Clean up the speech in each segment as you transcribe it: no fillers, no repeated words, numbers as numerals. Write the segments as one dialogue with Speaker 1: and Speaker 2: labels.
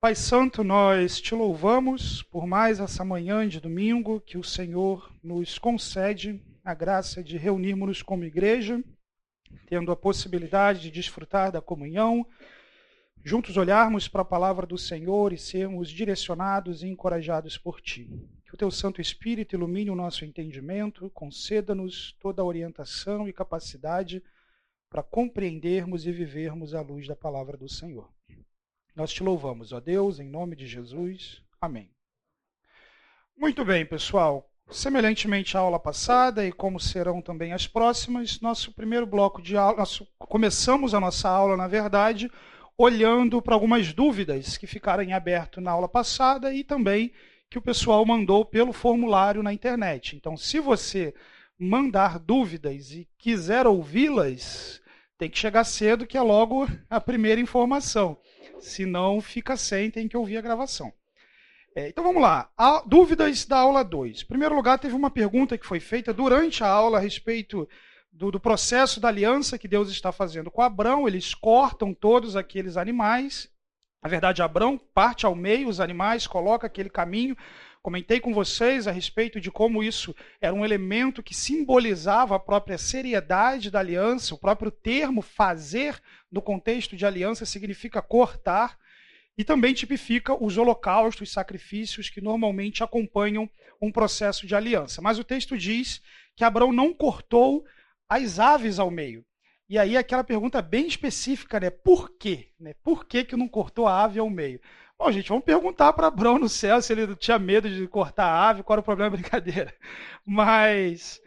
Speaker 1: Pai Santo, nós te louvamos por mais essa manhã de domingo que o Senhor nos concede a graça de reunirmos-nos como igreja, tendo a possibilidade de desfrutar da comunhão, juntos olharmos para a palavra do Senhor e sermos direcionados e encorajados por Ti. Que o Teu Santo Espírito ilumine o nosso entendimento, conceda-nos toda a orientação e capacidade para compreendermos e vivermos à luz da palavra do Senhor. Nós te louvamos, ó Deus, em nome de Jesus. Amém. Muito bem, pessoal. Semelhantemente à aula passada e como serão também as próximas, nosso primeiro bloco de aula, começamos a nossa aula, na verdade, olhando para algumas dúvidas que ficaram em aberto na aula passada e também que o pessoal mandou pelo formulário na internet. Então, se você mandar dúvidas e quiser ouvi-las, tem que chegar cedo, que é logo a primeira informação. Senão fica sem, tem que ouvir a gravação. Então vamos lá. Dúvidas da aula 2. Em primeiro lugar, teve uma pergunta que foi feita durante a aula a respeito do processo da aliança que Deus está fazendo com Abrão. Eles cortam todos aqueles animais. Na verdade, Abrão parte ao meio os animais, coloca aquele caminho. Comentei com vocês a respeito de como isso era um elemento que simbolizava a própria seriedade da aliança. O próprio termo fazer, no contexto de aliança, significa cortar. E também tipifica os holocaustos, sacrifícios que normalmente acompanham um processo de aliança. Mas o texto diz que Abrão não cortou as aves ao meio. E aí aquela pergunta bem específica, né? Por quê? Por que não cortou a ave ao meio? Bom, gente, vamos perguntar para Abrão no céu se ele tinha medo de cortar a ave, qual era o problema, brincadeira. Mas...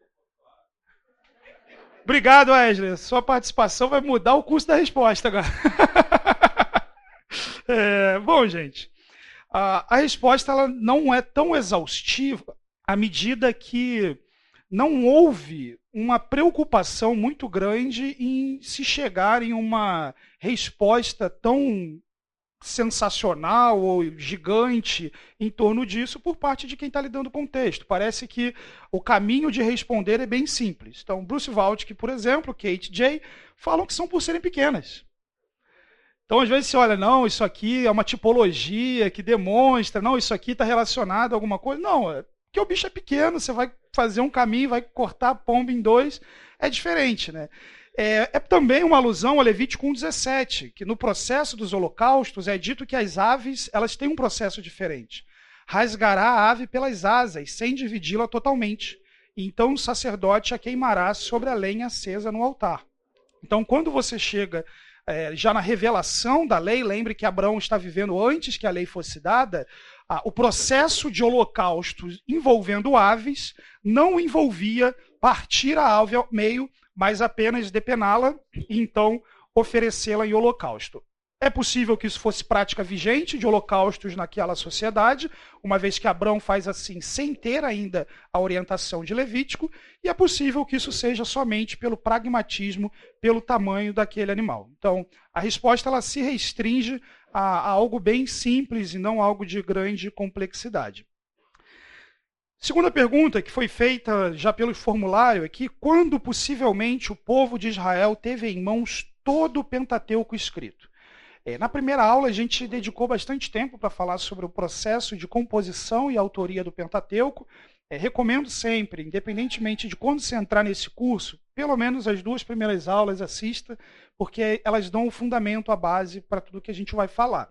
Speaker 1: Obrigado, Wesley. Sua participação vai mudar o curso da resposta agora. Bom, gente, a resposta ela não é tão exaustiva à medida que não houve uma preocupação muito grande em se chegar em uma resposta tão sensacional ou gigante em torno disso por parte de quem está lidando com o texto. Parece que o caminho de responder é bem simples. Então, Bruce Waltke, por exemplo, Kate J, falam que são por serem pequenas. Então, às vezes, você olha, não, isso aqui é uma tipologia que demonstra, não, isso aqui está relacionado a alguma coisa. Não, é porque o bicho é pequeno, você vai fazer um caminho, vai cortar a pomba em dois, é diferente, né? É também uma alusão a Levítico 1,17, que no processo dos holocaustos é dito que as aves elas têm um processo diferente. Rasgará a ave pelas asas, sem dividi-la totalmente. E então o sacerdote a queimará sobre a lenha acesa no altar. Então, quando você chega já na revelação da lei, lembre que Abraão está vivendo antes que a lei fosse dada, o processo de holocausto envolvendo aves não envolvia partir a ave ao meio, mas apenas depená-la e então oferecê-la em holocausto. É possível que isso fosse prática vigente de holocaustos naquela sociedade, uma vez que Abrão faz assim sem ter ainda a orientação de Levítico, e é possível que isso seja somente pelo pragmatismo, pelo tamanho daquele animal. Então, a resposta ela se restringe a algo bem simples e não algo de grande complexidade. Segunda pergunta, que foi feita já pelo formulário aqui, quando possivelmente o povo de Israel teve em mãos todo o Pentateuco escrito? Na primeira aula, a gente dedicou bastante tempo para falar sobre o processo de composição e autoria do Pentateuco. Recomendo sempre, independentemente de quando você entrar nesse curso, pelo menos as 2 primeiras aulas assista, porque elas dão o fundamento, a base para tudo que a gente vai falar.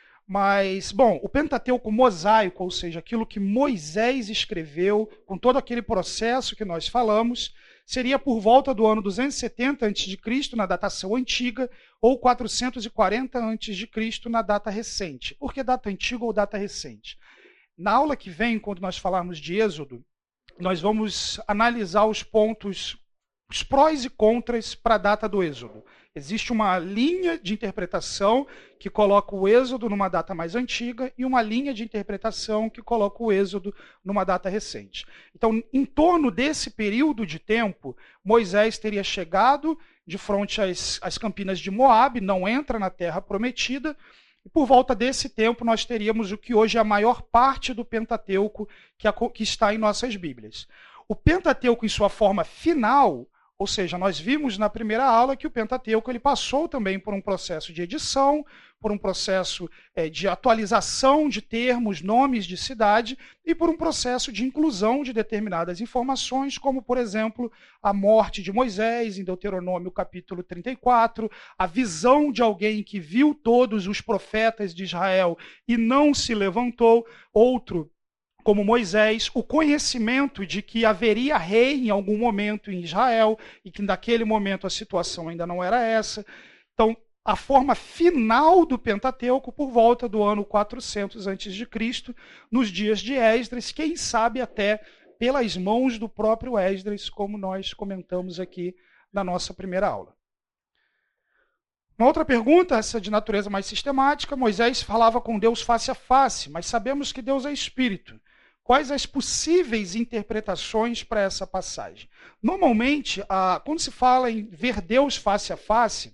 Speaker 1: Mas, bom, o Pentateuco mosaico, ou seja, aquilo que Moisés escreveu, com todo aquele processo que nós falamos, seria por volta do ano 270 a.C., na datação antiga, ou 440 a.C., na data recente. Por que data antiga ou data recente? Na aula que vem, quando nós falarmos de Êxodo, nós vamos analisar os pontos, os prós e contras para a data do Êxodo. Existe uma linha de interpretação que coloca o Êxodo numa data mais antiga e uma linha de interpretação que coloca o Êxodo numa data recente. Então, em torno desse período de tempo, Moisés teria chegado de frente às campinas de Moabe, não entra na Terra Prometida, e por volta desse tempo nós teríamos o que hoje é a maior parte do Pentateuco que está em nossas Bíblias. O Pentateuco, em sua forma final, ou seja, nós vimos na primeira aula que o Pentateuco ele passou também por um processo de edição, por um processo de atualização de termos, nomes de cidade, e por um processo de inclusão de determinadas informações, como, por exemplo, a morte de Moisés, em Deuteronômio capítulo 34, a visão de alguém que viu todos os profetas de Israel e não se levantou, outro como Moisés, o conhecimento de que haveria rei em algum momento em Israel e que naquele momento a situação ainda não era essa. Então, a forma final do Pentateuco por volta do ano 400 a.C., nos dias de Esdras, quem sabe até pelas mãos do próprio Esdras, como nós comentamos aqui na nossa primeira aula. Uma outra pergunta, essa de natureza mais sistemática: Moisés falava com Deus face a face, mas sabemos que Deus é espírito. Quais as possíveis interpretações para essa passagem? Normalmente, quando se fala em ver Deus face a face,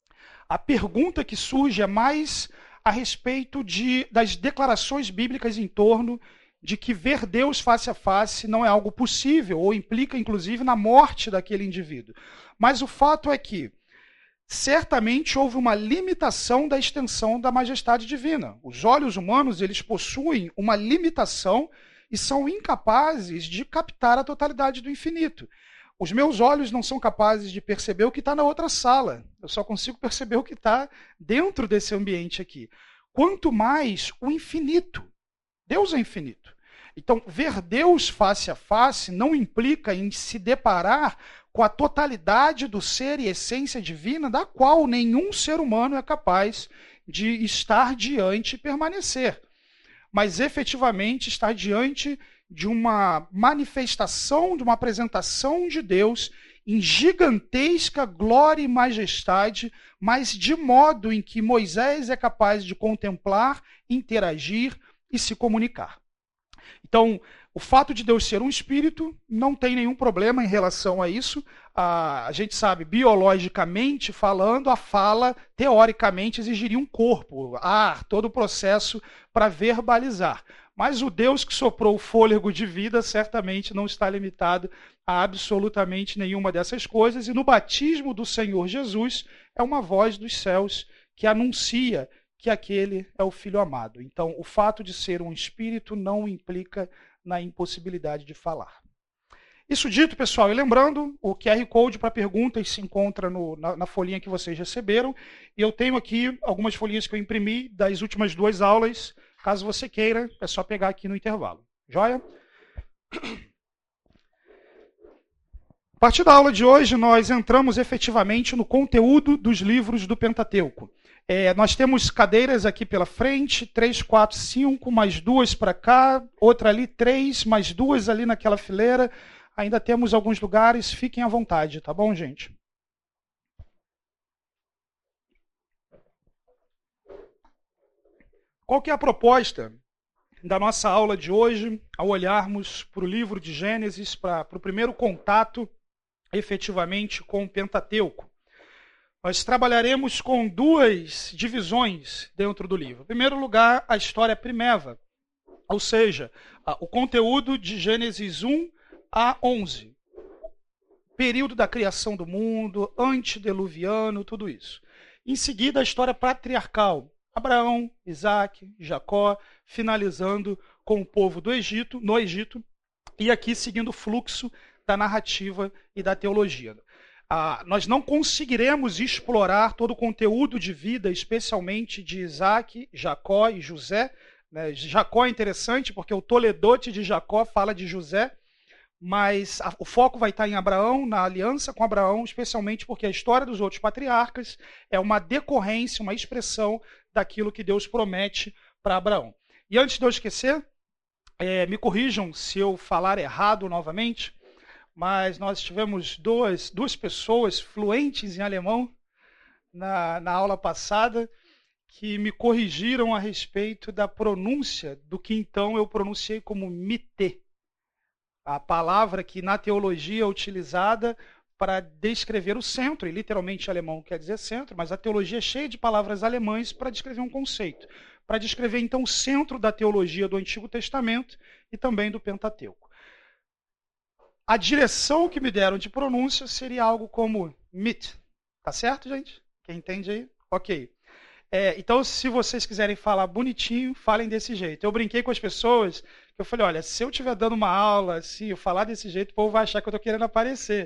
Speaker 1: a pergunta que surge é mais a respeito das declarações bíblicas em torno de que ver Deus face a face não é algo possível, ou implica, inclusive, na morte daquele indivíduo. Mas o fato é que certamente houve uma limitação da extensão da majestade divina. Os olhos humanos, eles possuem uma limitação e são incapazes de captar a totalidade do infinito. Os meus olhos não são capazes de perceber o que está na outra sala. Eu só consigo perceber o que está dentro desse ambiente aqui. Quanto mais o infinito. Deus é infinito. Então, ver Deus face a face não implica em se deparar com a totalidade do ser e essência divina, da qual nenhum ser humano é capaz de estar diante e permanecer. Mas efetivamente estar diante de uma manifestação, de uma apresentação de Deus em gigantesca glória e majestade, mas de modo em que Moisés é capaz de contemplar, interagir e se comunicar. Então, o fato de Deus ser um espírito não tem nenhum problema em relação a isso. A gente sabe, biologicamente falando, a fala, teoricamente, exigiria um corpo, ar, todo o processo para verbalizar. Mas o Deus que soprou o fôlego de vida certamente não está limitado a absolutamente nenhuma dessas coisas. E no batismo do Senhor Jesus, é uma voz dos céus que anuncia que aquele é o Filho amado. Então, o fato de ser um espírito não implica na impossibilidade de falar. Isso dito, pessoal, e lembrando, o QR Code para perguntas se encontra na folhinha que vocês receberam. E eu tenho aqui algumas folhinhas que eu imprimi das últimas 2 aulas. Caso você queira, é só pegar aqui no intervalo. Joia? A partir da aula de hoje, nós entramos efetivamente no conteúdo dos livros do Pentateuco. Nós temos cadeiras aqui pela frente, 3, 4, 5, mais 2 para cá, outra ali, 3, mais 2 ali naquela fileira. Ainda temos alguns lugares, fiquem à vontade, tá bom, gente? Qual que é a proposta da nossa aula de hoje, ao olharmos para o livro de Gênesis, para o primeiro contato, efetivamente, com o Pentateuco? Nós trabalharemos com 2 divisões dentro do livro. Em primeiro lugar, a história primeva, ou seja, o conteúdo de Gênesis 1 a 11. Período da criação do mundo, antediluviano, tudo isso. Em seguida, a história patriarcal. Abraão, Isaac, Jacó, finalizando com o povo do Egito, no Egito, e aqui seguindo o fluxo da narrativa e da teologia. Nós não conseguiremos explorar todo o conteúdo de vida, especialmente de Isaac, Jacó e José. Jacó é interessante porque o Toledote de Jacó fala de José, mas o foco vai estar em Abraão, na aliança com Abraão, especialmente porque a história dos outros patriarcas é uma decorrência, uma expressão daquilo que Deus promete para Abraão. E antes de eu esquecer, me corrijam se eu falar errado novamente, mas nós tivemos duas pessoas fluentes em alemão na aula passada que me corrigiram a respeito da pronúncia do que então eu pronunciei como mite, a palavra que na teologia é utilizada para descrever o centro, e literalmente alemão quer dizer centro, mas a teologia é cheia de palavras alemãs para descrever um conceito, para descrever então o centro da teologia do Antigo Testamento e também do Pentateuco. A direção que me deram de pronúncia seria algo como mit. Tá certo, gente? Quem entende aí? Ok. Então, se vocês quiserem falar bonitinho, falem desse jeito. Eu brinquei com as pessoas, eu falei, olha, se eu estiver dando uma aula, assim, eu falar desse jeito, o povo vai achar que eu estou querendo aparecer.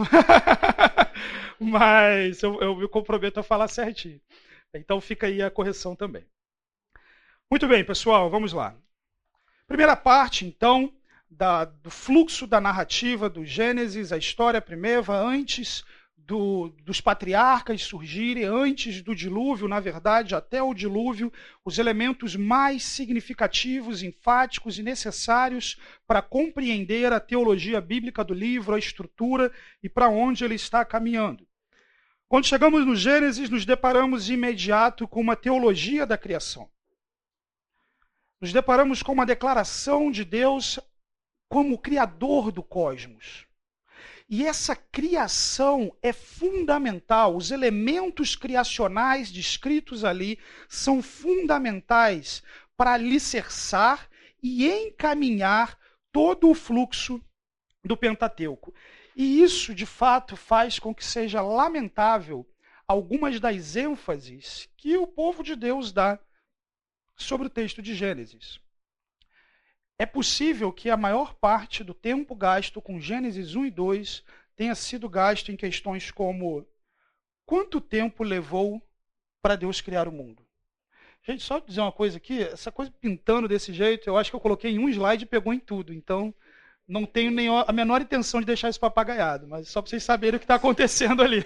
Speaker 1: Mas eu me comprometo a falar certinho. Então fica aí a correção também. Muito bem, pessoal, vamos lá. Primeira parte, então, do fluxo da narrativa do Gênesis, a história primeva, antes dos patriarcas surgirem, antes do dilúvio, na verdade, até o dilúvio, os elementos mais significativos, enfáticos e necessários para compreender a teologia bíblica do livro, a estrutura e para onde ele está caminhando. Quando chegamos no Gênesis, nos deparamos de imediato com uma teologia da criação. Nos deparamos com uma declaração de Deus como o criador do cosmos. E essa criação é fundamental. Os elementos criacionais descritos ali são fundamentais para alicerçar e encaminhar todo o fluxo do Pentateuco. E isso, de fato, faz com que seja lamentável algumas das ênfases que o povo de Deus dá sobre o texto de Gênesis. É possível que a maior parte do tempo gasto com Gênesis 1 e 2 tenha sido gasto em questões como quanto tempo levou para Deus criar o mundo? Gente, só dizer uma coisa aqui, essa coisa pintando desse jeito, eu acho que eu coloquei em um slide e pegou em tudo, então não tenho nem a menor intenção de deixar isso papagaiado, mas só para vocês saberem o que está acontecendo ali.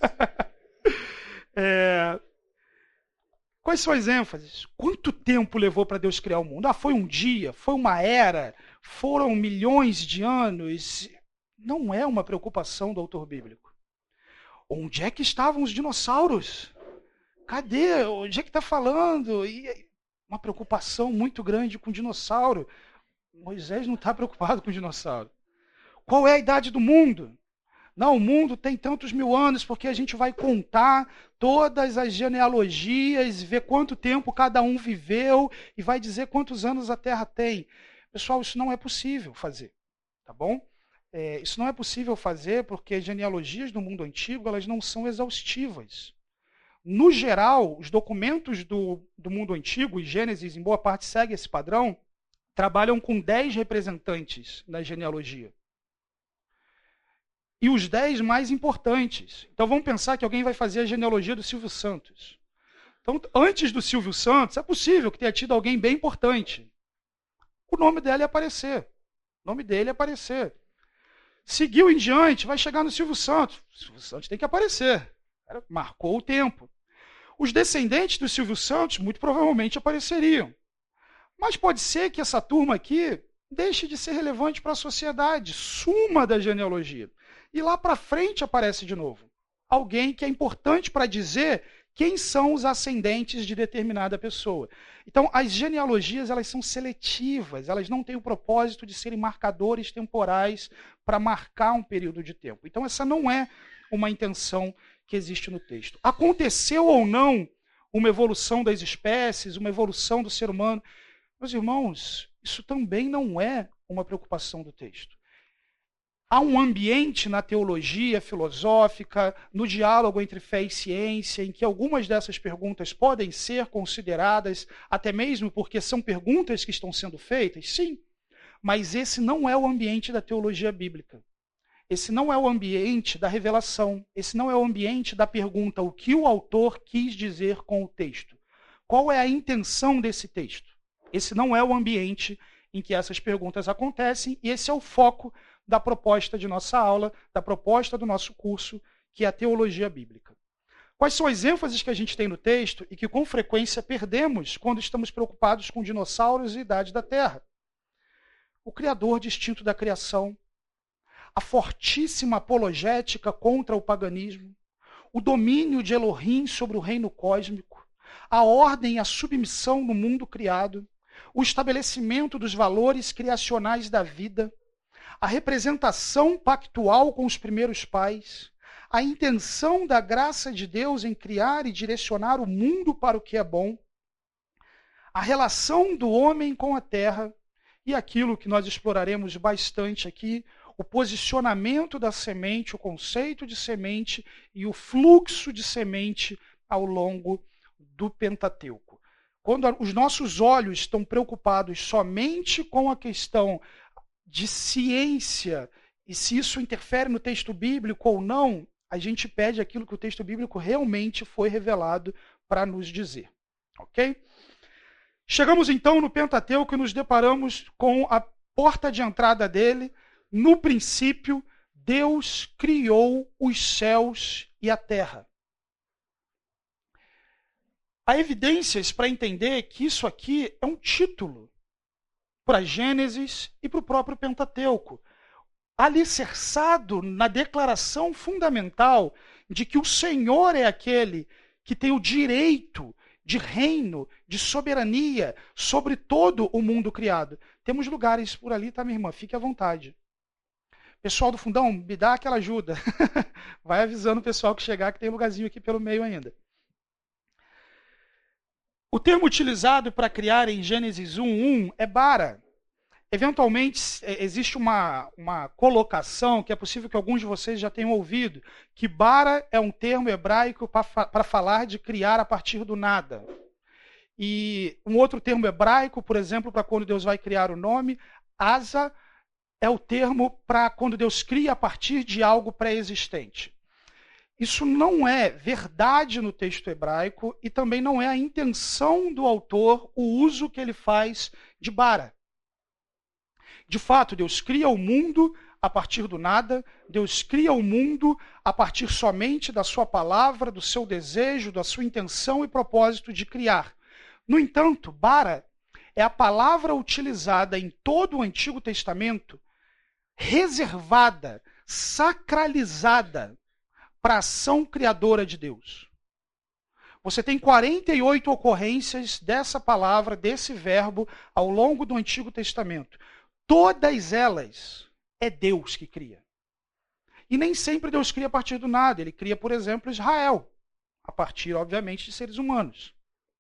Speaker 1: Quais são as ênfases? Quanto tempo levou para Deus criar o mundo? Foi um dia? Foi uma era? Foram milhões de anos? Não é uma preocupação do autor bíblico. Onde é que estavam os dinossauros? Cadê? Onde é que está falando? E uma preocupação muito grande com o dinossauro. Moisés não está preocupado com o dinossauro. Qual é a idade do mundo? Não, o mundo tem tantos mil anos, porque a gente vai contar todas as genealogias, ver quanto tempo cada um viveu e vai dizer quantos anos a Terra tem. Pessoal, isso não é possível fazer, tá bom? Isso não é possível fazer porque as genealogias do mundo antigo elas não são exaustivas. No geral, os documentos do mundo antigo, e Gênesis em boa parte segue esse padrão, trabalham com 10 representantes na genealogia. E os 10 mais importantes. Então vamos pensar que alguém vai fazer a genealogia do Silvio Santos. Então, antes do Silvio Santos, é possível que tenha tido alguém bem importante. O nome dele ia aparecer. O nome dele ia aparecer. Seguiu em diante, vai chegar no Silvio Santos. O Silvio Santos tem que aparecer. Marcou o tempo. Os descendentes do Silvio Santos muito provavelmente apareceriam. Mas pode ser que essa turma aqui deixe de ser relevante para a sociedade, suma da genealogia. E lá para frente aparece de novo alguém que é importante para dizer quem são os ascendentes de determinada pessoa. Então, as genealogias elas são seletivas, elas não têm o propósito de serem marcadores temporais para marcar um período de tempo. Então, essa não é uma intenção que existe no texto. Aconteceu ou não uma evolução das espécies, uma evolução do ser humano? Meus irmãos, isso também não é uma preocupação do texto. Há um ambiente na teologia filosófica, no diálogo entre fé e ciência, em que algumas dessas perguntas podem ser consideradas, até mesmo porque são perguntas que estão sendo feitas, sim, mas esse não é o ambiente da teologia bíblica. Esse não é o ambiente da revelação, esse não é o ambiente da pergunta, o que o autor quis dizer com o texto? Qual é a intenção desse texto? Esse não é o ambiente em que essas perguntas acontecem, e esse é o foco da proposta de nossa aula, da proposta do nosso curso, que é a teologia bíblica. Quais são as ênfases que a gente tem no texto e que com frequência perdemos quando estamos preocupados com dinossauros e idade da Terra? O Criador distinto da criação, a fortíssima apologética contra o paganismo, o domínio de Elohim sobre o reino cósmico, a ordem e a submissão no mundo criado, o estabelecimento dos valores criacionais da vida, a representação pactual com os primeiros pais, a intenção da graça de Deus em criar e direcionar o mundo para o que é bom, a relação do homem com a terra e aquilo que nós exploraremos bastante aqui, o posicionamento da semente, o conceito de semente e o fluxo de semente ao longo do Pentateuco. Quando os nossos olhos estão preocupados somente com a questão de ciência e se isso interfere no texto bíblico ou não, a gente pede aquilo que o texto bíblico realmente foi revelado para nos dizer. Ok? Chegamos então no Pentateuco e nos deparamos com a porta de entrada dele. No princípio, Deus criou os céus e a terra. Há evidências para entender que isso aqui é um título para Gênesis e para o próprio Pentateuco, alicerçado na declaração fundamental de que o Senhor é aquele que tem o direito de reino, de soberania sobre todo o mundo criado. Temos lugares por ali, tá, minha irmã? Fique à vontade. Pessoal do fundão, me dá aquela ajuda. Vai avisando o pessoal que chegar que tem lugarzinho aqui pelo meio ainda. O termo utilizado para criar em Gênesis 1:1 é bara. Eventualmente, existe uma colocação que é possível que alguns de vocês já tenham ouvido, que bara é um termo hebraico para falar de criar a partir do nada. E um outro termo hebraico, por exemplo, para quando Deus vai criar o nome, asa, é o termo para quando Deus cria a partir de algo pré-existente. Isso não é verdade no texto hebraico e também não é a intenção do autor o uso que ele faz de bara. De fato, Deus cria o mundo a partir do nada, Deus cria o mundo a partir somente da sua palavra, do seu desejo, da sua intenção e propósito de criar. No entanto, bara é a palavra utilizada em todo o Antigo Testamento, reservada, sacralizada para a ação criadora de Deus. Você tem 48 ocorrências dessa palavra, desse verbo, ao longo do Antigo Testamento. Todas elas é Deus que cria. E nem sempre Deus cria a partir do nada. Ele cria, por exemplo, Israel, a partir, obviamente, de seres humanos.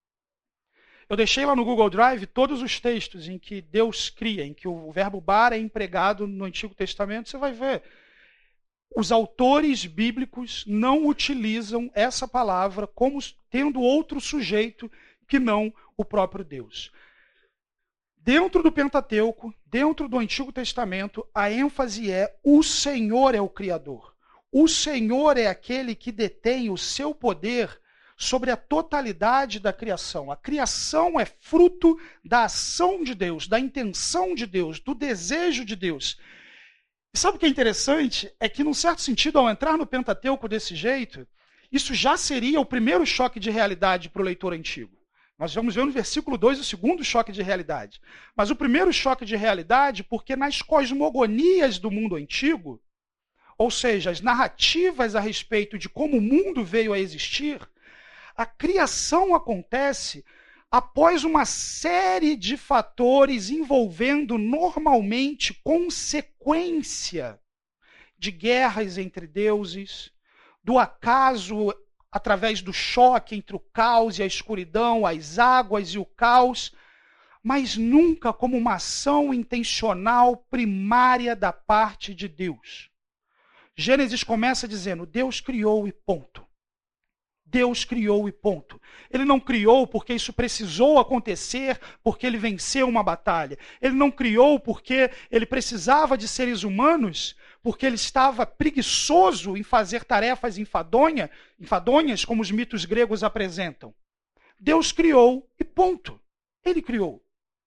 Speaker 1: Eu deixei lá no Google Drive todos os textos em que Deus cria, em que o verbo bara é empregado no Antigo Testamento. Você vai ver. Os autores bíblicos não utilizam essa palavra como tendo outro sujeito que não o próprio Deus. Dentro do Pentateuco, dentro do Antigo Testamento, a ênfase é o Senhor é o Criador. O Senhor é aquele que detém o seu poder sobre a totalidade da criação. A criação é fruto da ação de Deus, da intenção de Deus, do desejo de Deus. E sabe o que é interessante? É que, num certo sentido, ao entrar no Pentateuco desse jeito, isso já seria o primeiro choque de realidade para o leitor antigo. Nós vamos ver no versículo 2 o segundo choque de realidade. Mas o primeiro choque de realidade, porque nas cosmogonias do mundo antigo, ou seja, as narrativas a respeito de como o mundo veio a existir, a criação acontece após uma série de fatores envolvendo normalmente consequência de guerras entre deuses, do acaso através do choque entre o caos e a escuridão, as águas e o caos, mas nunca como uma ação intencional primária da parte de Deus. Gênesis começa dizendo, Deus criou e ponto. Deus criou e ponto. Ele não criou porque isso precisou acontecer, porque ele venceu uma batalha. Ele não criou porque ele precisava de seres humanos, porque ele estava preguiçoso em fazer tarefas enfadonhas, como os mitos gregos apresentam. Deus criou e ponto. Ele criou.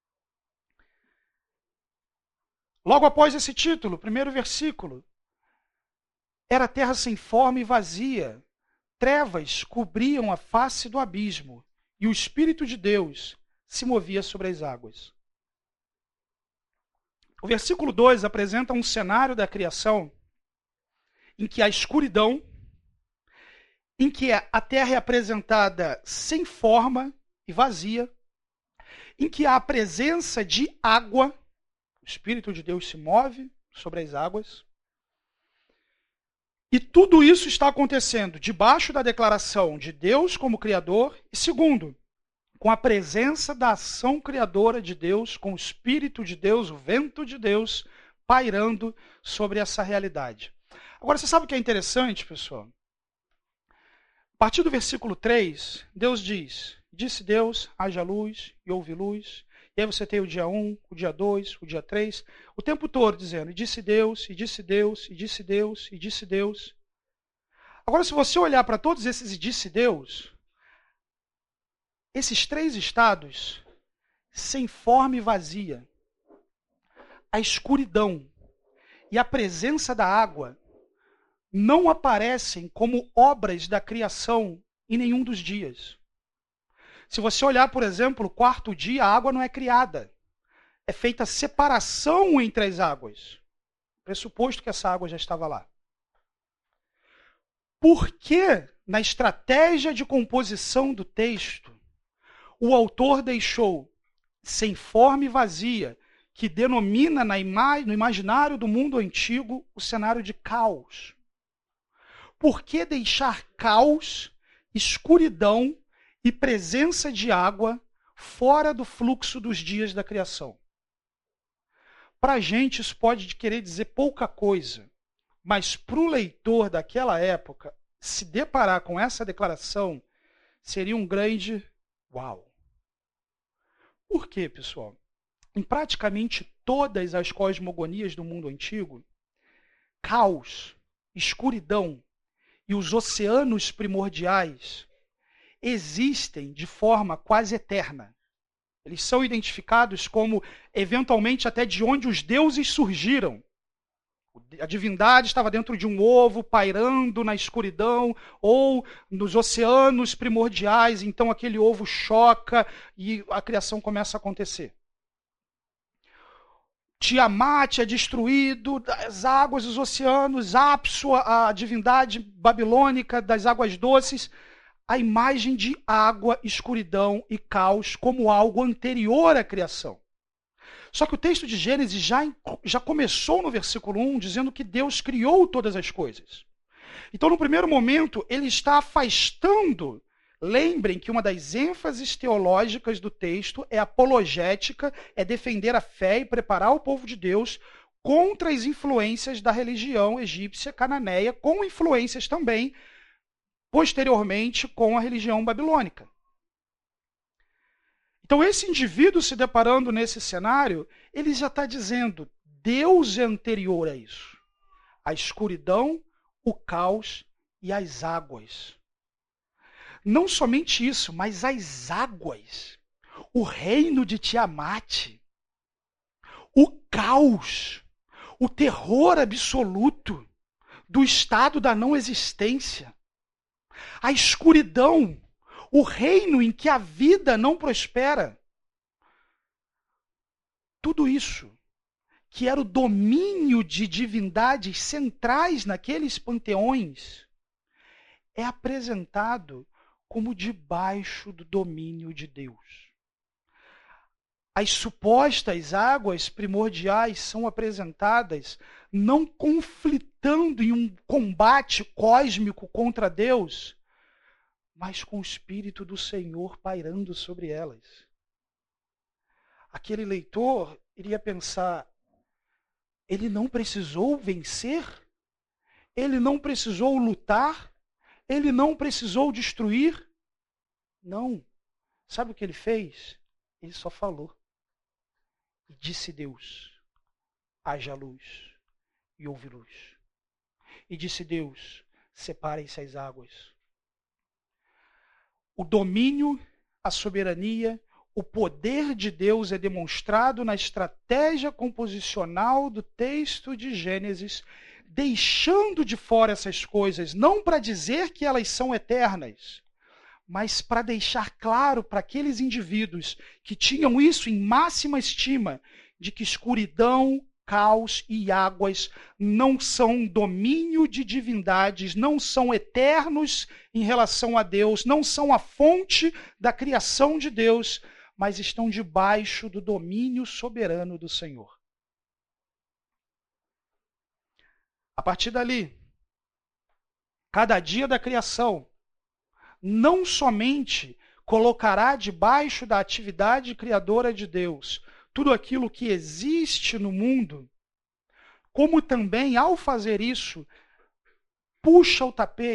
Speaker 1: Logo após esse título, primeiro versículo, era a terra sem forma e vazia. Trevas cobriam a face do abismo, e o Espírito de Deus se movia sobre as águas. O versículo 2 apresenta um cenário da criação em que há escuridão, em que a terra é apresentada sem forma e vazia, em que há a presença de água, o Espírito de Deus se move sobre as águas. E tudo isso está acontecendo debaixo da declaração de Deus como Criador e, segundo, com a presença da ação criadora de Deus, com o Espírito de Deus, o vento de Deus, pairando sobre essa realidade. Agora, você sabe o que é interessante, pessoal? partir do versículo 3, Deus diz: disse Deus, haja luz, e houve luz. E aí você tem o dia 1, o dia 2, o dia 3, o tempo todo dizendo: e disse Deus, e disse Deus, e disse Deus, e disse Deus. Agora, se você olhar para todos esses e disse Deus, esses três estados, sem forma e vazia, a escuridão e a presença da água, não aparecem como obras da criação em nenhum dos dias. Se você olhar, por exemplo, o quarto dia, a água não é criada. É feita a separação entre as águas. Pressuposto que essa água já estava lá. Por que, na estratégia de composição do texto, o autor deixou sem forma e vazia, que denomina no imaginário do mundo antigo o cenário de caos? Por que deixar caos, escuridão e presença de água fora do fluxo dos dias da criação? Para a gente isso pode querer dizer pouca coisa, mas para o leitor daquela época, se deparar com essa declaração, seria um grande uau. Por quê, pessoal? Em praticamente todas as cosmogonias do mundo antigo, caos, escuridão e os oceanos primordiais existem de forma quase eterna. Eles são identificados como, eventualmente, até de onde os deuses surgiram. A divindade estava dentro de um ovo, pairando na escuridão, ou nos oceanos primordiais, então aquele ovo choca e a criação começa a acontecer. Tiamat é destruído, as águas dos oceanos, Apsu, a divindade babilônica das águas doces, a imagem de água, escuridão e caos como algo anterior à criação. Só que o texto de Gênesis já começou no versículo 1 dizendo que Deus criou todas as coisas. Então, no primeiro momento, ele está afastando. Lembrem que uma das ênfases teológicas do texto é apologética, é defender a fé e preparar o povo de Deus contra as influências da religião egípcia cananeia, com influências também, posteriormente, com a religião babilônica. Então, esse indivíduo se deparando nesse cenário, ele já está dizendo: Deus é anterior a isso. A escuridão, o caos e as águas. Não somente isso, mas as águas, o reino de Tiamat, o caos, o terror absoluto do estado da não existência, a escuridão, o reino em que a vida não prospera. Tudo isso, que era o domínio de divindades centrais naqueles panteões, é apresentado como debaixo do domínio de Deus. As supostas águas primordiais são apresentadas não conflitando em um combate cósmico contra Deus, mas com o Espírito do Senhor pairando sobre elas. Aquele leitor iria pensar: ele não precisou vencer? Ele não precisou lutar? Ele não precisou destruir? Não. Sabe o que ele fez? Ele só falou. E disse Deus: haja luz, e houve luz. E disse Deus: separem-se as águas. O domínio, a soberania, o poder de Deus é demonstrado na estratégia composicional do texto de Gênesis, deixando de fora essas coisas, não para dizer que elas são eternas, mas para deixar claro para aqueles indivíduos que tinham isso em máxima estima, de que escuridão, caos e águas não são domínio de divindades, não são eternos em relação a Deus, não são a fonte da criação de Deus, mas estão debaixo do domínio soberano do Senhor. A partir dali, cada dia da criação não somente colocará debaixo da atividade criadora de Deus tudo aquilo que existe no mundo, como também, ao fazer isso, puxa o tapete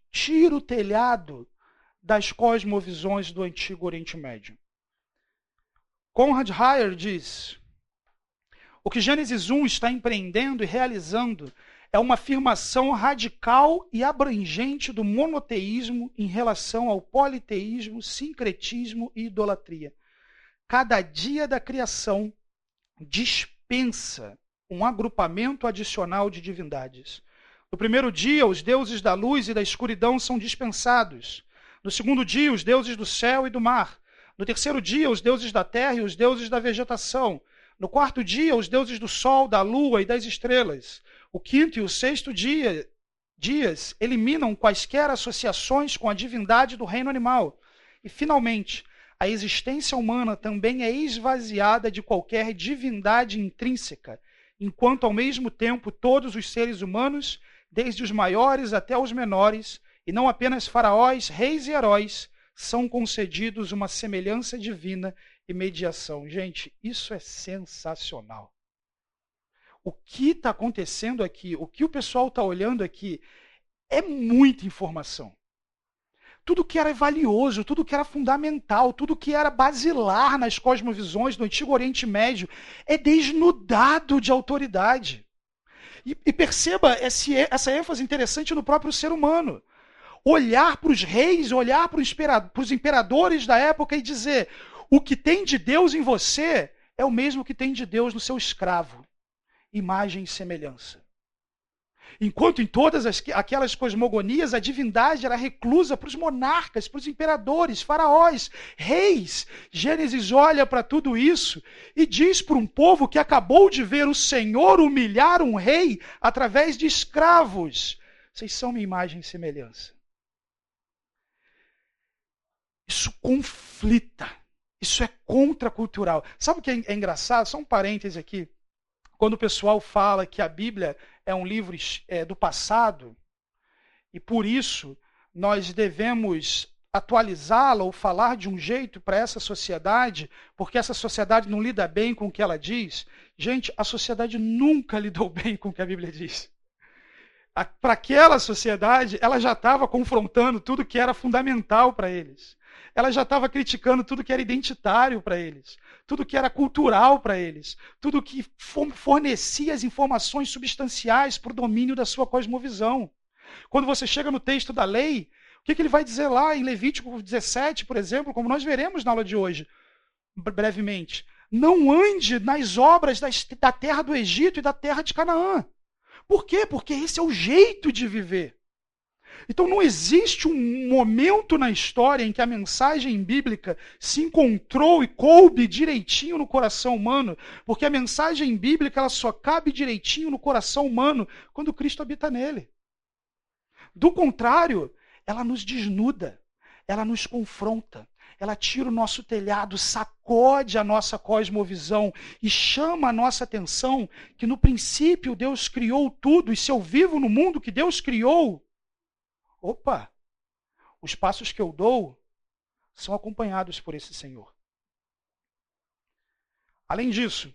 Speaker 1: tira o telhado das cosmovisões do antigo Oriente Médio. Konrad Heyer diz: o que Gênesis 1 está empreendendo e realizando é uma afirmação radical e abrangente do monoteísmo em relação ao politeísmo, sincretismo e idolatria. Cada dia da criação dispensa um agrupamento adicional de divindades. No primeiro dia, os deuses da luz e da escuridão são dispensados. No segundo dia, os deuses do céu e do mar. No terceiro dia, os deuses da terra e os deuses da vegetação. No quarto dia, os deuses do sol, da lua e das estrelas. O quinto e o sexto dias eliminam quaisquer associações com a divindade do reino animal. E, finalmente, a existência humana também é esvaziada de qualquer divindade intrínseca, enquanto, ao mesmo tempo, todos os seres humanos, desde os maiores até os menores, e não apenas faraós, reis e heróis, são concedidos uma semelhança divina e mediação. Gente, isso é sensacional. O que está acontecendo aqui, o que o pessoal está olhando aqui, é muita informação. Tudo que era valioso, tudo que era fundamental, tudo que era basilar nas cosmovisões do Antigo Oriente Médio é desnudado de autoridade. E perceba essa ênfase interessante no próprio ser humano. Olhar para os reis, olhar para os imperadores da época e dizer: o que tem de Deus em você é o mesmo que tem de Deus no seu escravo. Imagem e semelhança. Enquanto em todas aquelas cosmogonias a divindade era reclusa para os monarcas, para os imperadores, faraós, reis, Gênesis olha para tudo isso e diz para um povo que acabou de ver o Senhor humilhar um rei através de escravos: vocês são minha imagem e semelhança. Isso conflita, isso é contracultural. Sabe o que é engraçado? Só um parêntese aqui. Quando o pessoal fala que a Bíblia é um livro do passado, e por isso nós devemos atualizá-la ou falar de um jeito para essa sociedade, porque essa sociedade não lida bem com o que ela diz. Gente, a sociedade nunca lidou bem com o que a Bíblia diz. Para aquela sociedade, ela já estava confrontando tudo que era fundamental para eles. Ela já estava criticando tudo que era identitário para eles, tudo que era cultural para eles, tudo que fornecia as informações substanciais para o domínio da sua cosmovisão. Quando você chega no texto da lei, o que ele vai dizer lá em Levítico 17, por exemplo, como nós veremos na aula de hoje, brevemente? Não ande nas obras da terra do Egito e da terra de Canaã. Por quê? Porque esse é o jeito de viver. Então não existe um momento na história em que a mensagem bíblica se encontrou e coube direitinho no coração humano, porque a mensagem bíblica ela só cabe direitinho no coração humano quando Cristo habita nele. Do contrário, ela nos desnuda, ela nos confronta, ela tira o nosso telhado, sacode a nossa cosmovisão e chama a nossa atenção que no princípio Deus criou tudo, e se eu vivo no mundo que Deus criou, opa, os passos que eu dou são acompanhados por esse Senhor. Além disso,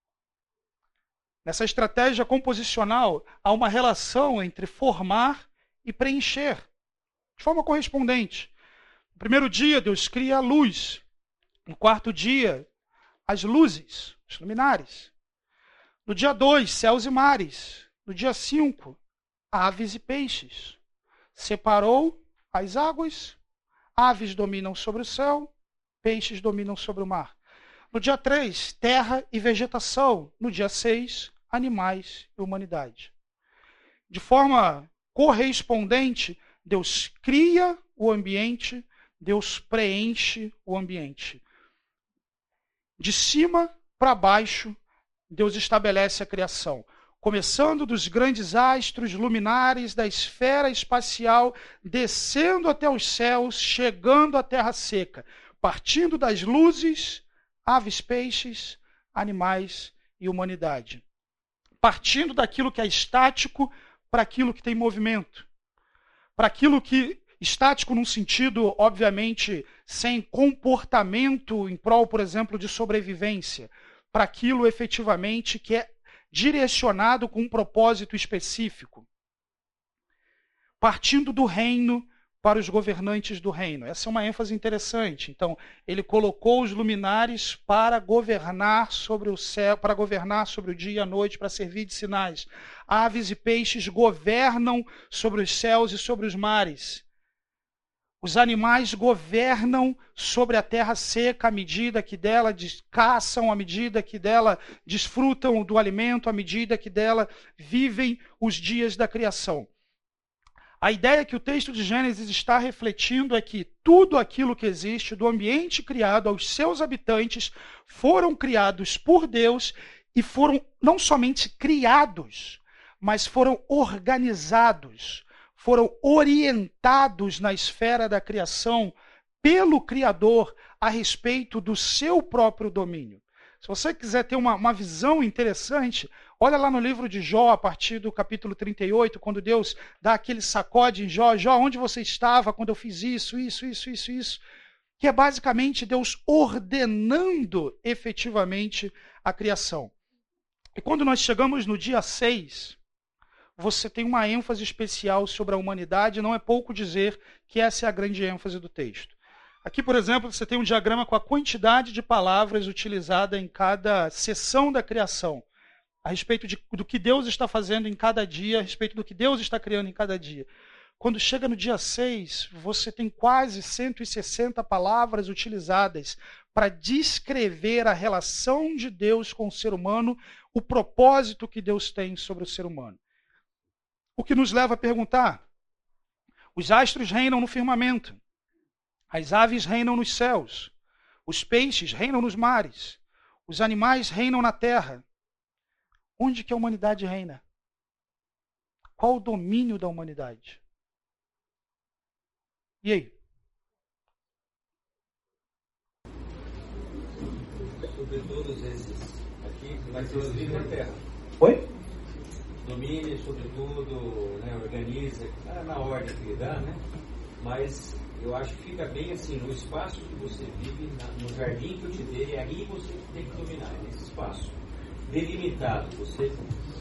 Speaker 1: nessa estratégia composicional, há uma relação entre formar e preencher, de forma correspondente. No primeiro dia, Deus cria a luz. No quarto dia, as luzes, os luminares. No dia 2, céus e mares. No dia 5, aves e peixes. Separou as águas, aves dominam sobre o céu, peixes dominam sobre o mar. No dia 3, terra e vegetação. No dia 6, animais e humanidade. De forma correspondente, Deus cria o ambiente, Deus preenche o ambiente. De cima para baixo, Deus estabelece a criação. Começando dos grandes astros luminares da esfera espacial, descendo até os céus, chegando à terra seca, partindo das luzes, aves, peixes, animais e humanidade. Partindo daquilo que é estático para aquilo que tem movimento. Para aquilo que estático num sentido, obviamente, sem comportamento em prol, por exemplo, de sobrevivência. Para aquilo efetivamente que é direcionado com um propósito específico. partindo do reino para os governantes do reino. Essa é uma ênfase interessante. Então, ele colocou os luminares para governar sobre o céu, para governar sobre o dia e a noite, para servir de sinais. Aves e peixes governam sobre os céus e sobre os mares. Os animais governam sobre a terra seca à medida que dela caçam, à medida que dela desfrutam do alimento, à medida que dela vivem os dias da criação. A ideia que o texto de Gênesis está refletindo é que tudo aquilo que existe, do ambiente criado aos seus habitantes, foram criados por Deus e foram não somente criados, mas foram organizados, foram orientados na esfera da criação pelo Criador a respeito do seu próprio domínio. Se você quiser ter uma visão interessante, olha lá no livro de Jó, a partir do capítulo 38, quando Deus dá aquele sacode em Jó. Jó, onde você estava quando eu fiz isso? Que é basicamente Deus ordenando efetivamente a criação. E quando nós chegamos no dia 6, você tem uma ênfase especial sobre a humanidade. Não é pouco dizer que essa é a grande ênfase do texto. Aqui, por exemplo, você tem um diagrama com a quantidade de palavras utilizada em cada seção da criação, a respeito do que Deus está fazendo em cada dia, a respeito do que Deus está criando em cada dia. Quando chega no dia 6, você tem quase 160 palavras utilizadas para descrever a relação de Deus com o ser humano, o propósito que Deus tem sobre o ser humano. O que nos leva a perguntar: os astros reinam no firmamento, as aves reinam nos céus, os peixes reinam nos mares, os animais reinam na terra. Onde que a humanidade reina? Qual o domínio da humanidade? E aí?
Speaker 2: Sobre todos esses aqui, vai ter os livros na terra.
Speaker 3: Oi?
Speaker 2: Domine sobre tudo, né, organiza, na ordem que dá, né? Mas eu acho que fica bem assim, no espaço que você vive, no jardim que eu te dei, é aí você tem que dominar, nesse espaço delimitado. Você...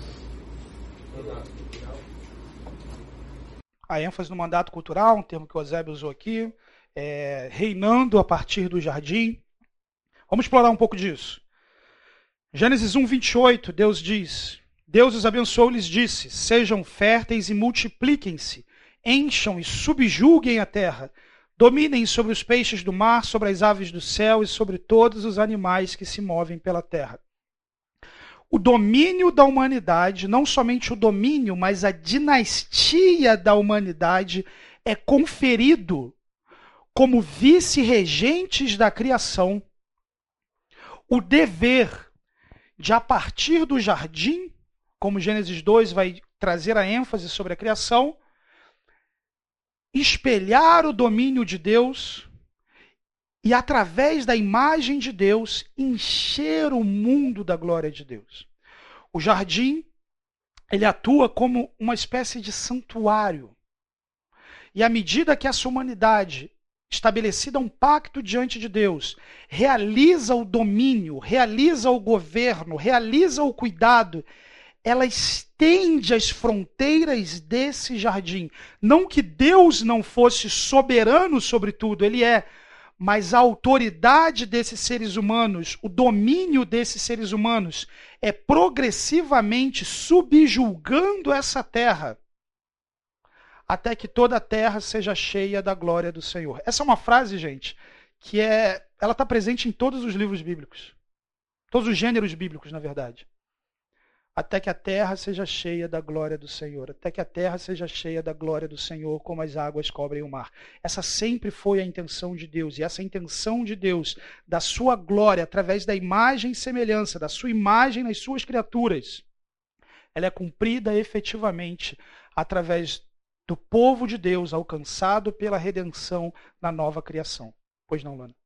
Speaker 1: A ênfase no mandato cultural, um termo que o Eusébio usou aqui, reinando a partir do jardim. Vamos explorar um pouco disso. Gênesis 1, 28, Deus diz: Deus os abençoou e lhes disse: sejam férteis e multipliquem-se, encham e subjuguem a terra, dominem sobre os peixes do mar, sobre as aves do céu e sobre todos os animais que se movem pela terra. O domínio da humanidade, não somente o domínio, mas a dinastia da humanidade é conferido como vice-regentes da criação. O dever de, a partir do jardim, como Gênesis 2 vai trazer a ênfase sobre a criação, espelhar o domínio de Deus e, através da imagem de Deus, encher o mundo da glória de Deus. O jardim, ele atua como uma espécie de santuário. E à medida que essa humanidade, estabelecida um pacto diante de Deus, realiza o domínio, realiza o governo, realiza o cuidado, ela estende as fronteiras desse jardim. Não que Deus não fosse soberano sobre tudo, ele é, mas a autoridade desses seres humanos, o domínio desses seres humanos, é progressivamente subjulgando essa terra, até que toda a terra seja cheia da glória do Senhor. Essa é uma frase, gente, que ela está presente em todos os livros bíblicos. Todos os gêneros bíblicos, na verdade. Até que a terra seja cheia da glória do Senhor. Até que a terra seja cheia da glória do Senhor, como as águas cobrem o mar. Essa sempre foi a intenção de Deus. E essa intenção de Deus, da sua glória, através da imagem e semelhança, da sua imagem nas suas criaturas, ela é cumprida efetivamente através do povo de Deus, alcançado pela redenção na nova criação. Pois não, Lana?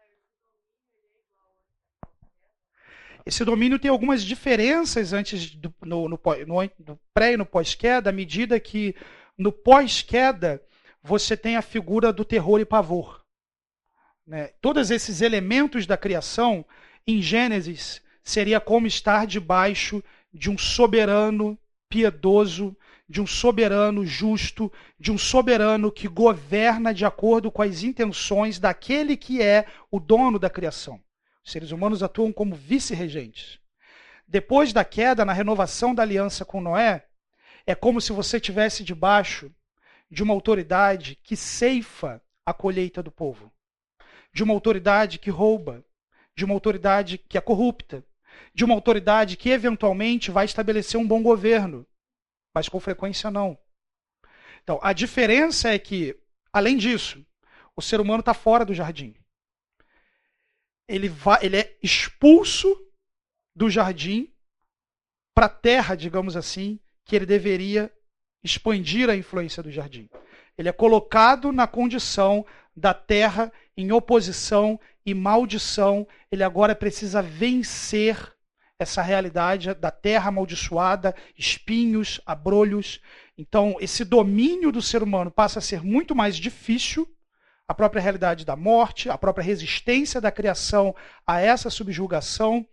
Speaker 1: Esse domínio tem algumas diferenças antes no pré e no pós-queda, à medida que no pós-queda você tem a figura do terror e pavor. Né? Todos esses elementos da criação, em Gênesis, seria como estar debaixo de um soberano, piedoso, de um soberano justo, de um soberano que governa de acordo com as intenções daquele que é o dono da criação. Os seres humanos atuam como vice-regentes. Depois da queda, na renovação da aliança com Noé, é como se você estivesse debaixo de uma autoridade que ceifa a colheita do povo, de uma autoridade que rouba, de uma autoridade que é corrupta, de uma autoridade que eventualmente vai estabelecer um bom governo, mas com frequência não. Então, a diferença é que, além disso, o ser humano está fora do jardim. Ele é expulso do jardim para a terra, digamos assim, que ele deveria expandir a influência do jardim. Ele é colocado na condição da terra em oposição e maldição. Ele agora precisa vencer essa realidade da terra amaldiçoada, espinhos, abrolhos. Então, esse domínio do ser humano passa a ser muito mais difícil. A própria realidade da morte, a própria resistência da criação a essa subjugação.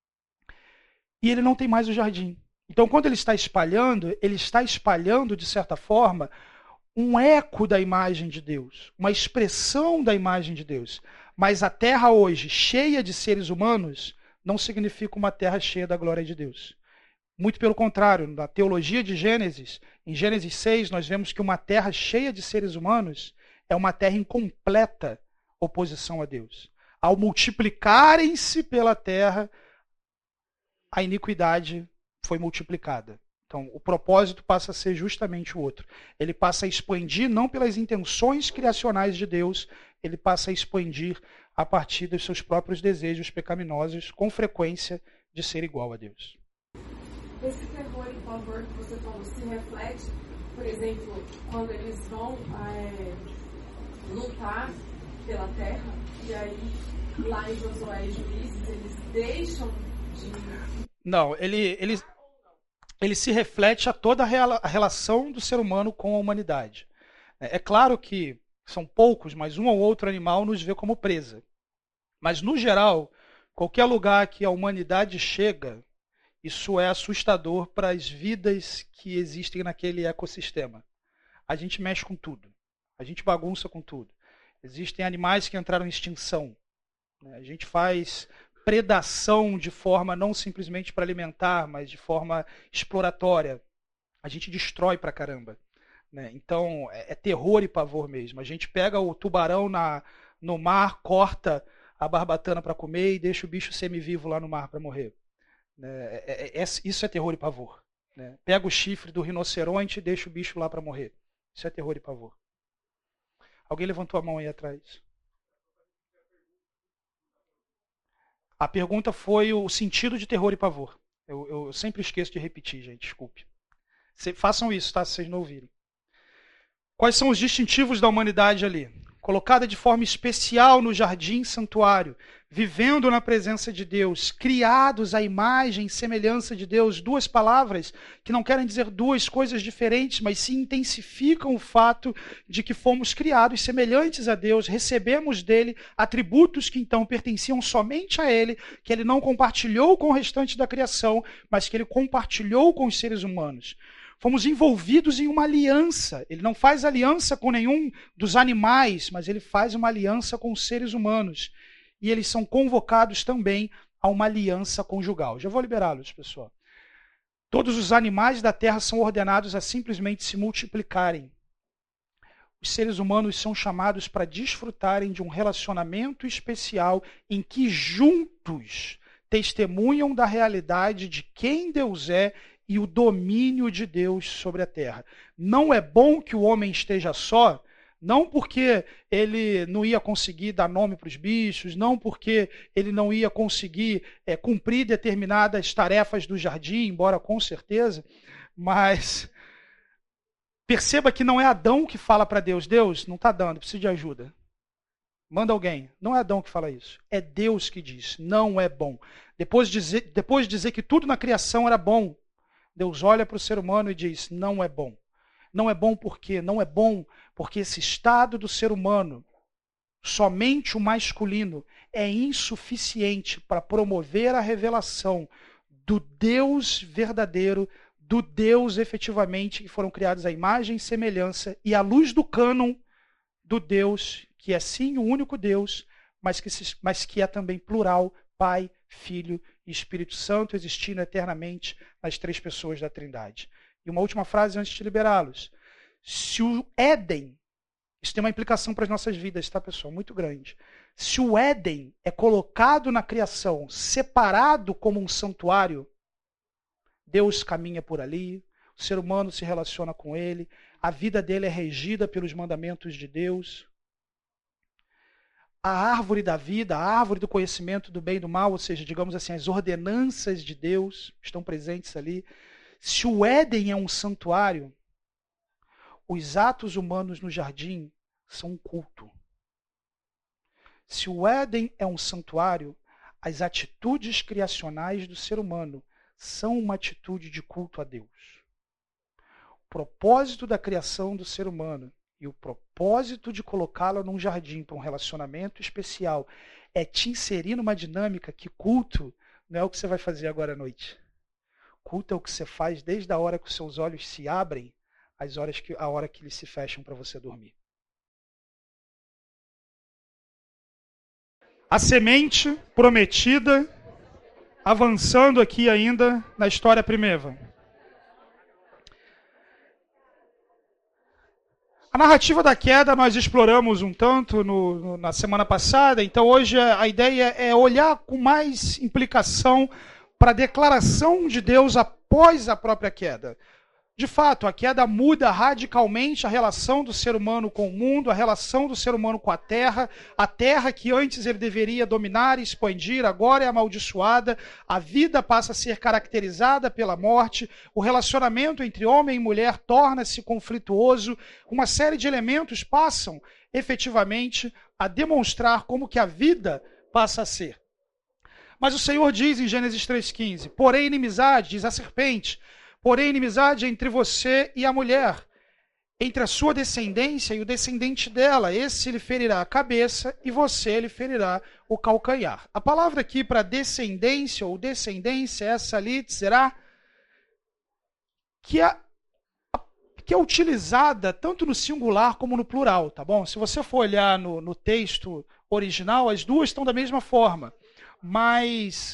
Speaker 1: E ele não tem mais o jardim. Então, quando ele está espalhando, de certa forma, um eco da imagem de Deus, uma expressão da imagem de Deus. Mas a terra hoje, cheia de seres humanos, não significa uma terra cheia da glória de Deus. Muito pelo contrário, na teologia de Gênesis, em Gênesis 6, nós vemos que uma terra cheia de seres humanos é uma terra em completa oposição a Deus. Ao multiplicarem-se pela terra, a iniquidade foi multiplicada. Então, o propósito passa a ser justamente o outro. Ele passa a expandir não pelas intenções criacionais de Deus, ele passa a expandir a partir dos seus próprios desejos pecaminosos, com frequência de ser igual a Deus.
Speaker 3: Esse terror e pavor que você falou se reflete, por exemplo, quando eles vão lutar pela terra, e aí lá em Josué e Juízes eles deixam de...
Speaker 1: Não, ele se reflete a toda a relação do ser humano com a humanidade. É claro que são poucos, mas um ou outro animal nos vê como presa. Mas, no geral, qualquer lugar que a humanidade chega, isso é assustador para as vidas que existem naquele ecossistema. A gente mexe com tudo. A gente bagunça com tudo. Existem animais que entraram em extinção. A gente faz predação de forma não simplesmente para alimentar, mas de forma exploratória. A gente destrói pra caramba. Então, é terror e pavor mesmo. A gente pega o tubarão no mar, corta a barbatana para comer e deixa o bicho semivivo lá no mar para morrer. Isso é terror e pavor. Pega o chifre do rinoceronte e deixa o bicho lá para morrer. Isso é terror e pavor. Alguém levantou a mão aí atrás? A pergunta foi o sentido de terror e pavor. Eu sempre esqueço de repetir, gente, desculpe. Façam isso, tá? Se vocês não ouvirem. Quais são os distintivos da humanidade ali? Colocada de forma especial no jardim santuário, vivendo na presença de Deus, criados à imagem e semelhança de Deus, duas palavras que não querem dizer duas coisas diferentes, mas se intensificam o fato de que fomos criados semelhantes a Deus, recebemos dele atributos que então pertenciam somente a ele, que ele não compartilhou com o restante da criação, mas que ele compartilhou com os seres humanos. Fomos envolvidos em uma aliança. Ele não faz aliança com nenhum dos animais, mas ele faz uma aliança com os seres humanos. E eles são convocados também a uma aliança conjugal. Já vou liberá-los, pessoal. Todos os animais da terra são ordenados a simplesmente se multiplicarem. Os seres humanos são chamados para desfrutarem de um relacionamento especial em que juntos testemunham da realidade de quem Deus é e o domínio de Deus sobre a terra. Não é bom que o homem esteja só, não porque ele não ia conseguir dar nome para os bichos, não porque ele não ia conseguir cumprir determinadas tarefas do jardim, embora com certeza, mas perceba que não é Adão que fala para Deus, Deus, não está dando, preciso de ajuda. Manda alguém. Não é Adão que fala isso. É Deus que diz, não é bom. Depois de dizer que tudo na criação era bom, Deus olha para o ser humano e diz, não é bom. Não é bom por quê? Não é bom porque esse estado do ser humano, somente o masculino, é insuficiente para promover a revelação do Deus verdadeiro, do Deus efetivamente que foram criados à imagem e semelhança e à luz do cânon do Deus, que é sim o único Deus, mas que é também plural, Pai, Filho e Espírito Santo, existindo eternamente nas três pessoas da Trindade. E uma última frase antes de liberá-los. Se o Éden, isso tem uma implicação para as nossas vidas, tá, pessoal? Muito grande. Se o Éden é colocado na criação, separado como um santuário, Deus caminha por ali, o ser humano se relaciona com ele, a vida dele é regida pelos mandamentos de Deus. A árvore da vida, a árvore do conhecimento do bem e do mal, ou seja, digamos assim, as ordenanças de Deus estão presentes ali. Se o Éden é um santuário, os atos humanos no jardim são um culto. Se o Éden é um santuário, as atitudes criacionais do ser humano são uma atitude de culto a Deus. O propósito da criação do ser humano e o propósito de colocá-lo num jardim para um relacionamento especial é te inserir numa dinâmica que culto não é o que você vai fazer agora à noite. Culto é o que você faz desde a hora que os seus olhos se abrem, a hora que eles se fecham para você dormir. A semente prometida, avançando aqui ainda na história primeva. A narrativa da queda nós exploramos um tanto na semana passada, então hoje a ideia é olhar com mais implicação para a declaração de Deus após a própria queda. De fato, a queda muda radicalmente a relação do ser humano com o mundo, a relação do ser humano com a terra que antes ele deveria dominar e expandir, agora é amaldiçoada, a vida passa a ser caracterizada pela morte, o relacionamento entre homem e mulher torna-se conflituoso, uma série de elementos passam efetivamente a demonstrar como que a vida passa a ser. Mas o Senhor diz em Gênesis 3,15, porém inimizade, diz a serpente, porém inimizade entre você e a mulher, entre a sua descendência e o descendente dela, esse lhe ferirá a cabeça e você lhe ferirá o calcanhar. A palavra aqui para descendência ou descendência, essa ali será que é utilizada tanto no singular como no plural, tá bom? Se você for olhar no texto original, as duas estão da mesma forma, mas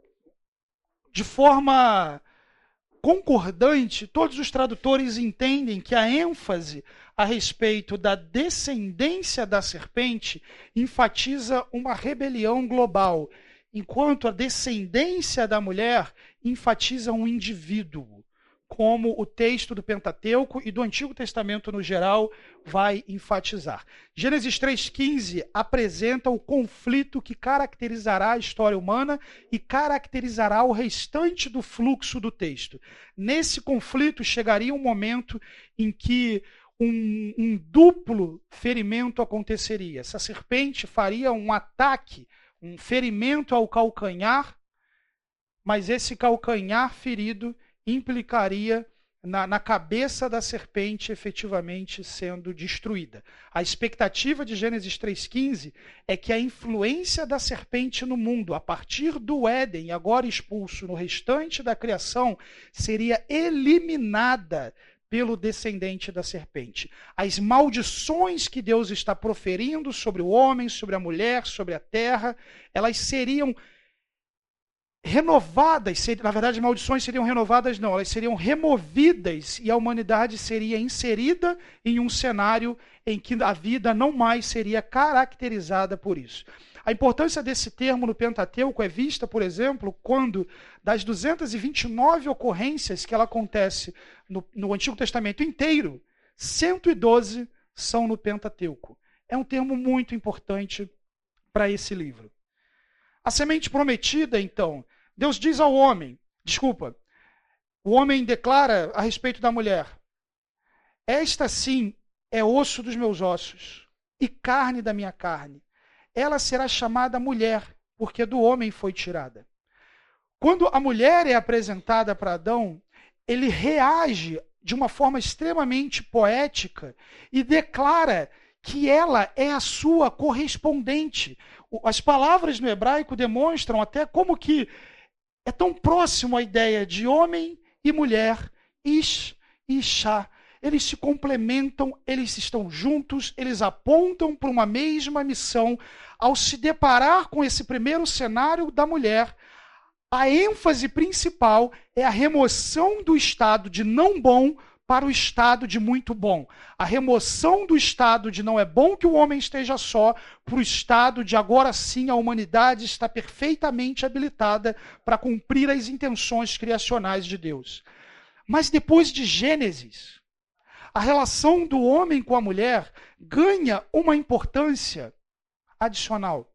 Speaker 1: de forma concordante, todos os tradutores entendem que a ênfase a respeito da descendência da serpente enfatiza uma rebelião global, enquanto a descendência da mulher enfatiza um indivíduo, como o texto do Pentateuco e do Antigo Testamento no geral vai enfatizar. Gênesis 3,15 apresenta o conflito que caracterizará a história humana e caracterizará o restante do fluxo do texto. Nesse conflito chegaria um momento em que um duplo ferimento aconteceria. Essa serpente faria um ataque, um ferimento ao calcanhar, mas esse calcanhar ferido implicaria na cabeça da serpente efetivamente sendo destruída. A expectativa de Gênesis 3,15 é que a influência da serpente no mundo, a partir do Éden, agora expulso no restante da criação, seria eliminada pelo descendente da serpente. As maldições que Deus está proferindo sobre o homem, sobre a mulher, sobre a terra, elas seriam renovadas, na verdade, maldições seriam renovadas, não, elas seriam removidas e a humanidade seria inserida em um cenário em que a vida não mais seria caracterizada por isso. A importância desse termo no Pentateuco é vista, por exemplo, quando das 229 ocorrências que ela acontece no Antigo Testamento inteiro, 112 são no Pentateuco. É um termo muito importante para esse livro. A semente prometida, então, Deus diz ao homem, o homem declara a respeito da mulher, esta sim é osso dos meus ossos e carne da minha carne. Ela será chamada mulher, porque do homem foi tirada. Quando a mulher é apresentada para Adão, ele reage de uma forma extremamente poética e declara que ela é a sua correspondente. As palavras no hebraico demonstram até como que é tão próximo a ideia de homem e mulher Ish e Ishá. Eles se complementam, eles estão juntos, eles apontam para uma mesma missão. Ao se deparar com esse primeiro cenário da mulher, a ênfase principal é a remoção do estado de não bom para o estado de muito bom. A remoção do estado de não é bom que o homem esteja só, para o estado de agora sim a humanidade está perfeitamente habilitada para cumprir as intenções criacionais de Deus. Mas depois de Gênesis, a relação do homem com a mulher ganha uma importância adicional.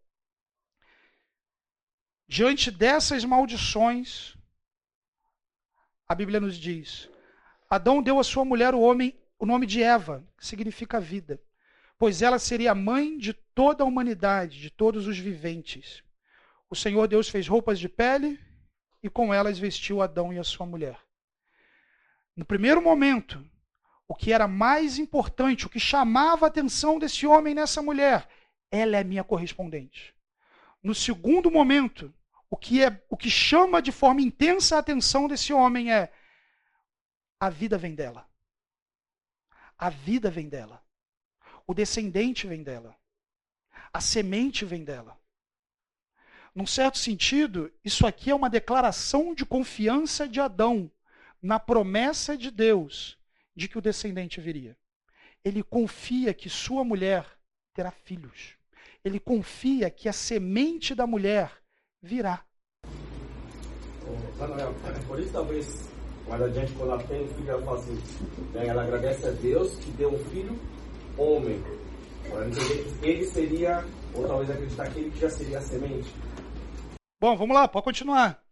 Speaker 1: Diante dessas maldições, a Bíblia nos diz: Adão deu à sua mulher, o homem, o nome de Eva, que significa vida, pois ela seria a mãe de toda a humanidade, de todos os viventes. O Senhor Deus fez roupas de pele e com elas vestiu Adão e a sua mulher. No primeiro momento, o que era mais importante, o que chamava a atenção desse homem nessa mulher, ela é minha correspondente. No segundo momento, o que chama de forma intensa a atenção desse homem é: a vida vem dela. A vida vem dela. O descendente vem dela. A semente vem dela. Num certo sentido, isso aqui é uma declaração de confiança de Adão na promessa de Deus de que o descendente viria. Ele confia que sua mulher terá filhos. Ele confia que a semente da mulher virá.
Speaker 4: Manuel, por isso talvez mais adiante, quando ela tem um filho, ela fala assim, né, ela agradece a Deus que deu um filho homem. Para entender que ele seria, ou talvez acreditar que ele já seria a semente.
Speaker 1: Bom, vamos lá, pode continuar.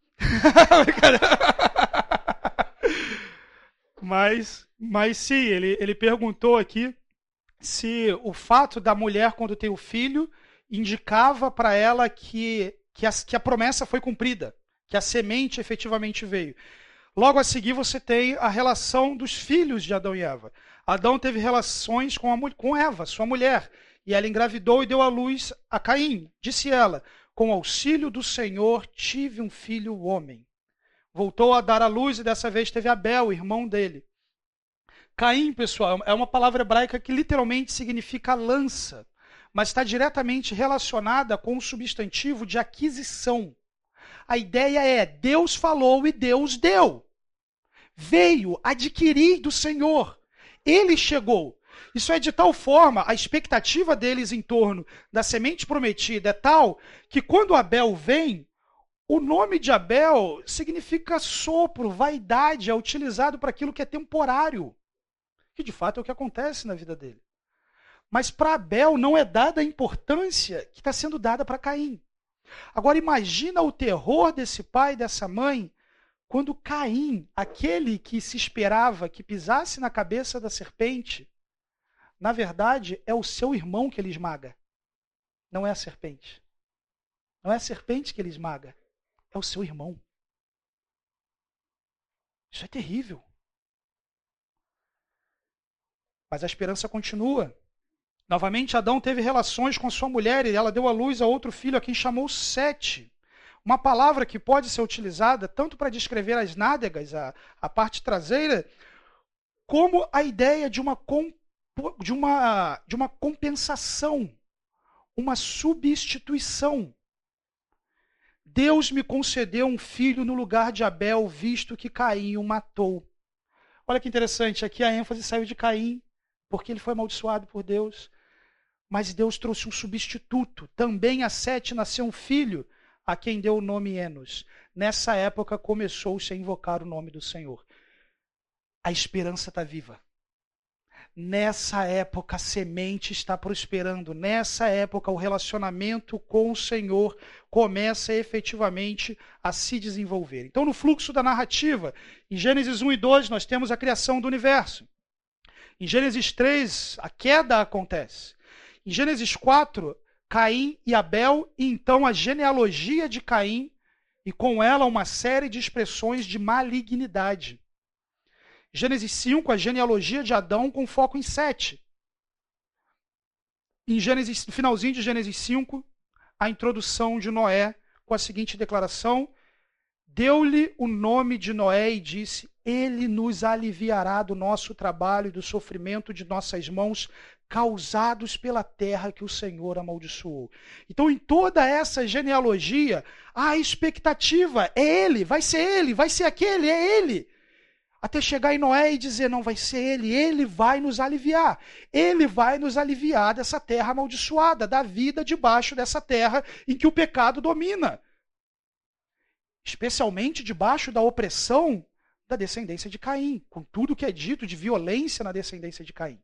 Speaker 1: Mas sim, ele perguntou aqui se o fato da mulher, quando tem o filho, indicava para ela que a promessa foi cumprida, que a semente efetivamente veio. Logo a seguir você tem a relação dos filhos de Adão e Eva. Adão teve relações com Eva, sua mulher, e ela engravidou e deu à luz a Caim. Disse ela: com auxílio do Senhor tive um filho homem. Voltou a dar à luz e dessa vez teve Abel, irmão dele. Caim, pessoal, é uma palavra hebraica que literalmente significa lança, mas está diretamente relacionada com o substantivo de aquisição. A ideia é: Deus falou e Deus deu. Veio adquirir do Senhor. Ele chegou. Isso é de tal forma, a expectativa deles em torno da semente prometida é tal, que quando Abel vem, o nome de Abel significa sopro, vaidade, é utilizado para aquilo que é temporário, que de fato é o que acontece na vida dele. Mas para Abel não é dada a importância que está sendo dada para Caim. Agora imagina o terror desse pai e dessa mãe, quando Caim, aquele que se esperava que pisasse na cabeça da serpente, na verdade é o seu irmão que ele esmaga. Não é a serpente. Não é a serpente que ele esmaga. É o seu irmão. Isso é terrível. Mas a esperança continua. Novamente, Adão teve relações com sua mulher e ela deu à luz a outro filho, a quem chamou Sete. Uma palavra que pode ser utilizada tanto para descrever as nádegas, a parte traseira, como a ideia de uma compensação, uma substituição. Deus me concedeu um filho no lugar de Abel, visto que Caim o matou. Olha que interessante, aqui a ênfase saiu de Caim, porque ele foi amaldiçoado por Deus. Mas Deus trouxe um substituto. Também a Sete nasceu um filho, a quem deu o nome Enos. Nessa época começou-se a invocar o nome do Senhor. A esperança está viva. Nessa época a semente está prosperando. Nessa época o relacionamento com o Senhor começa efetivamente a se desenvolver. Então no fluxo da narrativa, em Gênesis 1 e 2 nós temos a criação do universo. Em Gênesis 3 a queda acontece. Em Gênesis 4, Caim e Abel, e então a genealogia de Caim, e com ela uma série de expressões de malignidade. Gênesis 5, a genealogia de Adão com foco em Sete. No finalzinho de Gênesis 5, a introdução de Noé com a seguinte declaração: deu-lhe o nome de Noé e disse: Ele nos aliviará do nosso trabalho e do sofrimento de nossas mãos, causados pela terra que o Senhor amaldiçoou. Então, em toda essa genealogia, a expectativa é ele, vai ser aquele, é ele. Até chegar em Noé e dizer, não vai ser ele vai nos aliviar. Ele vai nos aliviar dessa terra amaldiçoada, da vida debaixo dessa terra em que o pecado domina. Especialmente debaixo da opressão da descendência de Caim, com tudo que é dito de violência na descendência de Caim.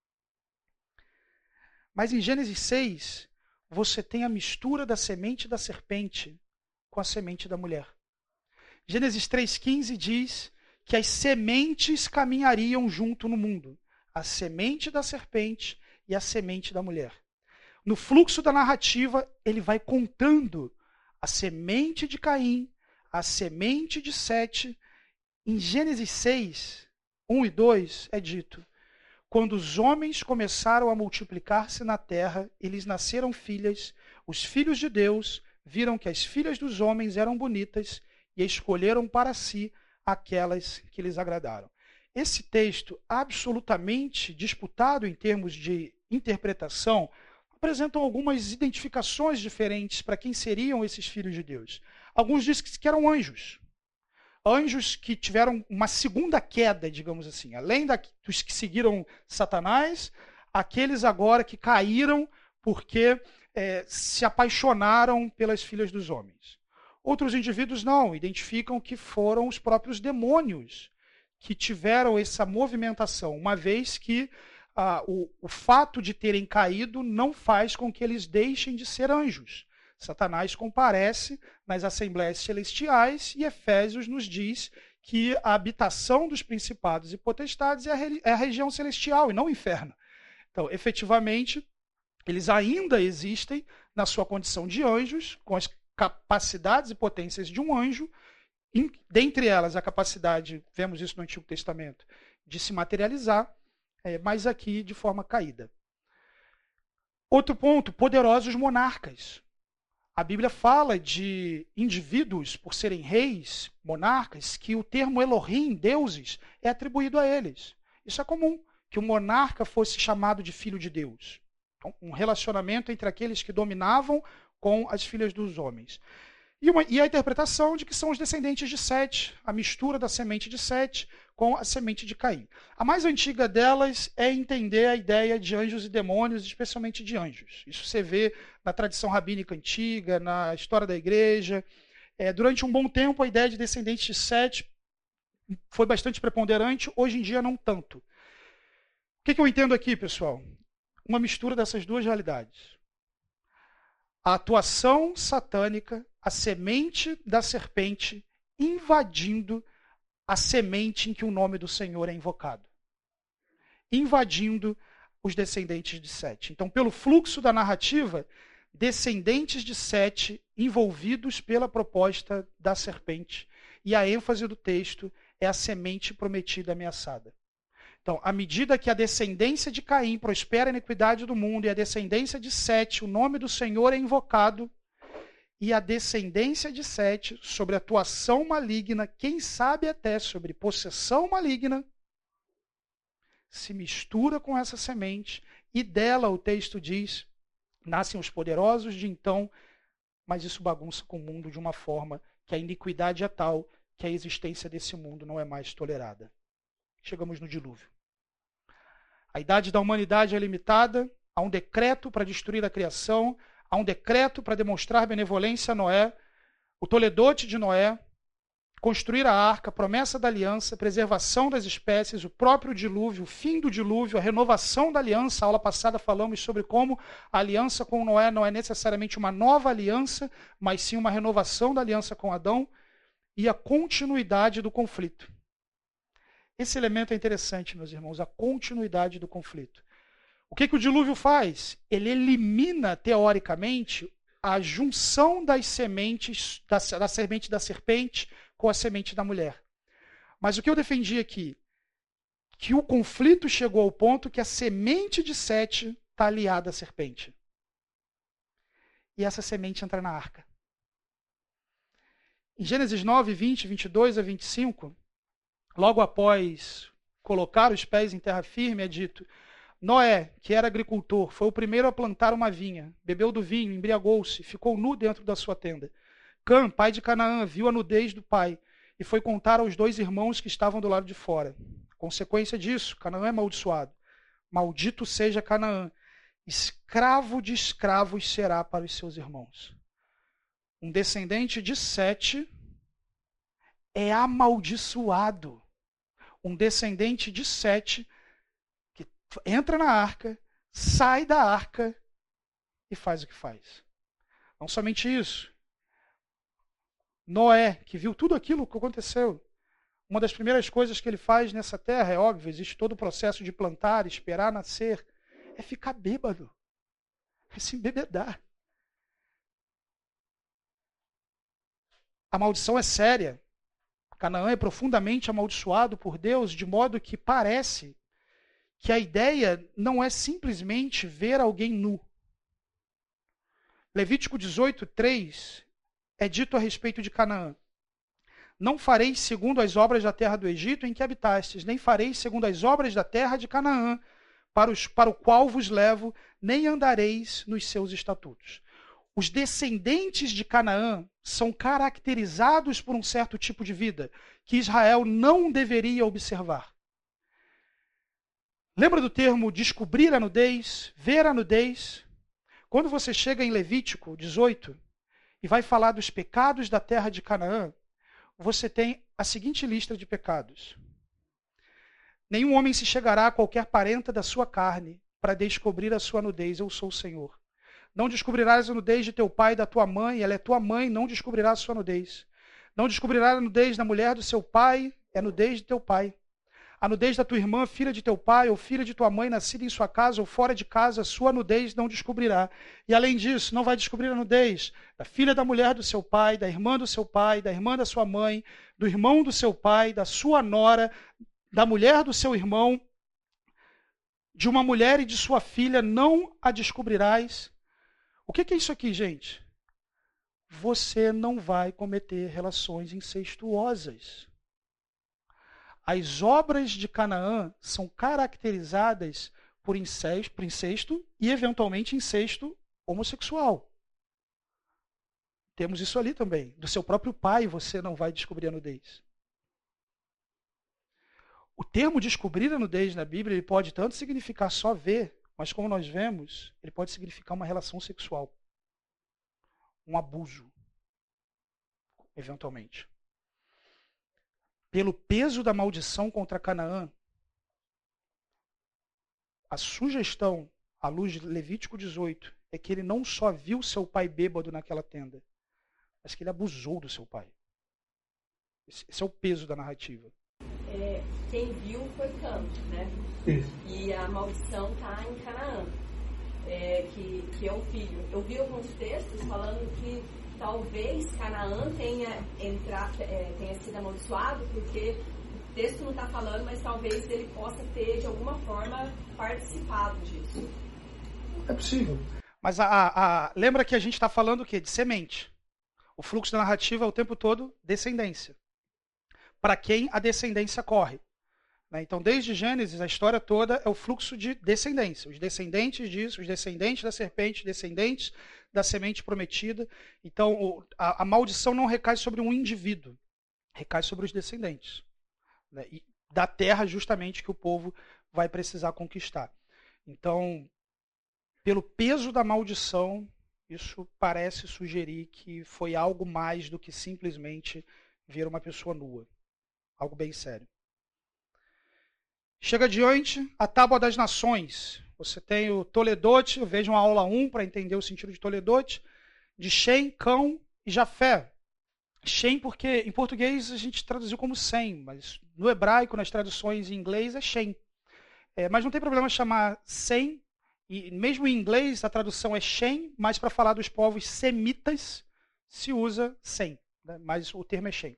Speaker 1: Mas em Gênesis 6, você tem a mistura da semente da serpente com a semente da mulher. Gênesis 3,15 diz que as sementes caminhariam junto no mundo. A semente da serpente e a semente da mulher. No fluxo da narrativa, ele vai contando a semente de Caim, a semente de Sete. Em Gênesis 6, 1 e 2, é dito: quando os homens começaram a multiplicar-se na terra, eles nasceram filhas, os filhos de Deus viram que as filhas dos homens eram bonitas e escolheram para si aquelas que lhes agradaram. Esse texto, absolutamente disputado em termos de interpretação, apresentam algumas identificações diferentes para quem seriam esses filhos de Deus. Alguns dizem que eram anjos. Anjos que tiveram uma segunda queda, digamos assim. Além dos que seguiram Satanás, aqueles agora que caíram porque se apaixonaram pelas filhas dos homens. Outros indivíduos não, identificam que foram os próprios demônios que tiveram essa movimentação, uma vez que o fato de terem caído não faz com que eles deixem de ser anjos. Satanás comparece nas assembleias celestiais e Efésios nos diz que a habitação dos principados e potestades é a região celestial e não o inferno. Então, efetivamente, eles ainda existem na sua condição de anjos, com as capacidades e potências de um anjo, dentre elas a capacidade, vemos isso no Antigo Testamento, de se materializar, mas aqui de forma caída. Outro ponto, poderosos monarcas. A Bíblia fala de indivíduos, por serem reis, monarcas, que o termo Elohim, deuses, é atribuído a eles. Isso é comum, que o monarca fosse chamado de filho de Deus. Então, um relacionamento entre aqueles que dominavam com as filhas dos homens. E a interpretação de que são os descendentes de Sete, a mistura da semente de Sete com a semente de Caim. A mais antiga delas é entender a ideia de anjos e demônios, especialmente de anjos. Isso você vê na tradição rabínica antiga, na história da igreja. Durante um bom tempo, a ideia de descendentes de Sete foi bastante preponderante, hoje em dia não tanto. O que eu entendo aqui, pessoal? Uma mistura dessas duas realidades. A atuação satânica, a semente da serpente invadindo a semente em que o nome do Senhor é invocado. Invadindo os descendentes de Sete. Então, pelo fluxo da narrativa, descendentes de Sete envolvidos pela proposta da serpente. E a ênfase do texto é a semente prometida ameaçada. Então, à medida que a descendência de Caim prospera a iniquidade do mundo e a descendência de Sete, o nome do Senhor é invocado, e a descendência de Sete, sobre atuação maligna, quem sabe até sobre possessão maligna, se mistura com essa semente, e dela, o texto diz, nascem os poderosos de então, mas isso bagunça com o mundo de uma forma que a iniquidade é tal que a existência desse mundo não é mais tolerada. Chegamos no dilúvio. A idade da humanidade é limitada, há um decreto para destruir a criação, há um decreto para demonstrar benevolência a Noé, o toledote de Noé, construir a arca, promessa da aliança, preservação das espécies, o próprio dilúvio, o fim do dilúvio, a renovação da aliança. A aula passada falamos sobre como a aliança com Noé não é necessariamente uma nova aliança, mas sim uma renovação da aliança com Adão e a continuidade do conflito. Esse elemento é interessante, meus irmãos, a continuidade do conflito. O que o dilúvio faz? Ele elimina, teoricamente, a junção das sementes, da semente da serpente com a semente da mulher. Mas o que eu defendi aqui? Que o conflito chegou ao ponto que a semente de Sete está aliada à serpente. E essa semente entra na arca. Em Gênesis 9, 20, 22 a 25... logo após colocar os pés em terra firme, é dito: Noé, que era agricultor, foi o primeiro a plantar uma vinha, bebeu do vinho, embriagou-se, ficou nu dentro da sua tenda. Cã, pai de Canaã, viu a nudez do pai e foi contar aos 2 irmãos que estavam do lado de fora. Consequência disso, Canaã é amaldiçoado. Maldito seja Canaã, escravo de escravos será para os seus irmãos. Um descendente de Sete é amaldiçoado. Um descendente de Sete que entra na arca, sai da arca e faz o que faz. Não somente isso. Noé, que viu tudo aquilo que aconteceu, uma das primeiras coisas que ele faz nessa terra, é óbvio, existe todo o processo de plantar, esperar nascer, é ficar bêbado, é se embebedar. A maldição é séria. Canaã é profundamente amaldiçoado por Deus, de modo que parece que a ideia não é simplesmente ver alguém nu. Levítico 18:3 é dito a respeito de Canaã: Não fareis segundo as obras da terra do Egito em que habitastes, nem fareis segundo as obras da terra de Canaã, para o qual vos levo, nem andareis nos seus estatutos. Os descendentes de Canaã são caracterizados por um certo tipo de vida que Israel não deveria observar. Lembra do termo descobrir a nudez, ver a nudez? Quando você chega em Levítico 18 e vai falar dos pecados da terra de Canaã, você tem a seguinte lista de pecados. Nenhum homem se chegará a qualquer parenta da sua carne para descobrir a sua nudez. Eu sou o Senhor. Não descobrirás a nudez de teu pai e da tua mãe, ela é tua mãe, não descobrirá a sua nudez. Não descobrirás a nudez da mulher do seu pai, é nudez de teu pai. A nudez da tua irmã, filha de teu pai, ou filha de tua mãe, nascida em sua casa ou fora de casa, sua nudez não descobrirá. E além disso, não vai descobrir a nudez da filha da mulher do seu pai, da irmã do seu pai, da irmã da sua mãe, do irmão do seu pai, da sua nora, da mulher do seu irmão, de uma mulher e de sua filha, não a descobrirás. O que é isso aqui, gente? Você não vai cometer relações incestuosas. As obras de Canaã são caracterizadas por incesto e, eventualmente, incesto homossexual. Temos isso ali também. Do seu próprio pai você não vai descobrir a nudez. O termo descobrir a nudez na Bíblia ele pode tanto significar só ver, mas como nós vemos, ele pode significar uma relação sexual. Um abuso, eventualmente. Pelo peso da maldição contra Canaã, a sugestão, à luz de Levítico 18, é que ele não só viu seu pai bêbado naquela tenda, mas que ele abusou do seu pai. Esse é o peso da narrativa.
Speaker 5: Quem viu foi Cã, né?
Speaker 1: Isso.
Speaker 5: E a maldição está em Canaã, que é o filho. Eu vi alguns textos falando que talvez Canaã tenha sido amaldiçoado, porque o texto não está falando, mas talvez ele possa ter, de alguma forma, participado disso.
Speaker 1: É possível. Mas lembra que a gente está falando o quê? De semente. O fluxo da narrativa é o tempo todo descendência. Para quem a descendência corre. Então, desde Gênesis, a história toda é o fluxo de descendência. Os descendentes disso, os descendentes da serpente, descendentes da semente prometida. Então, a maldição não recai sobre um indivíduo, recai sobre os descendentes. E da terra, justamente, que o povo vai precisar conquistar. Então, pelo peso da maldição, isso parece sugerir que foi algo mais do que simplesmente ver uma pessoa nua. Algo bem sério. Chega adiante, a Tábua das Nações. Você tem o Toledote, vejam a aula 1 para entender o sentido de Toledote, de Shem, Cão e Jafé. Shem porque em português a gente traduziu como Sem, mas no hebraico, nas traduções em inglês, é Shem. Mas não tem problema chamar Sem, e mesmo em inglês a tradução é Shem, mas para falar dos povos semitas se usa Sem, né? Mas o termo é Shem.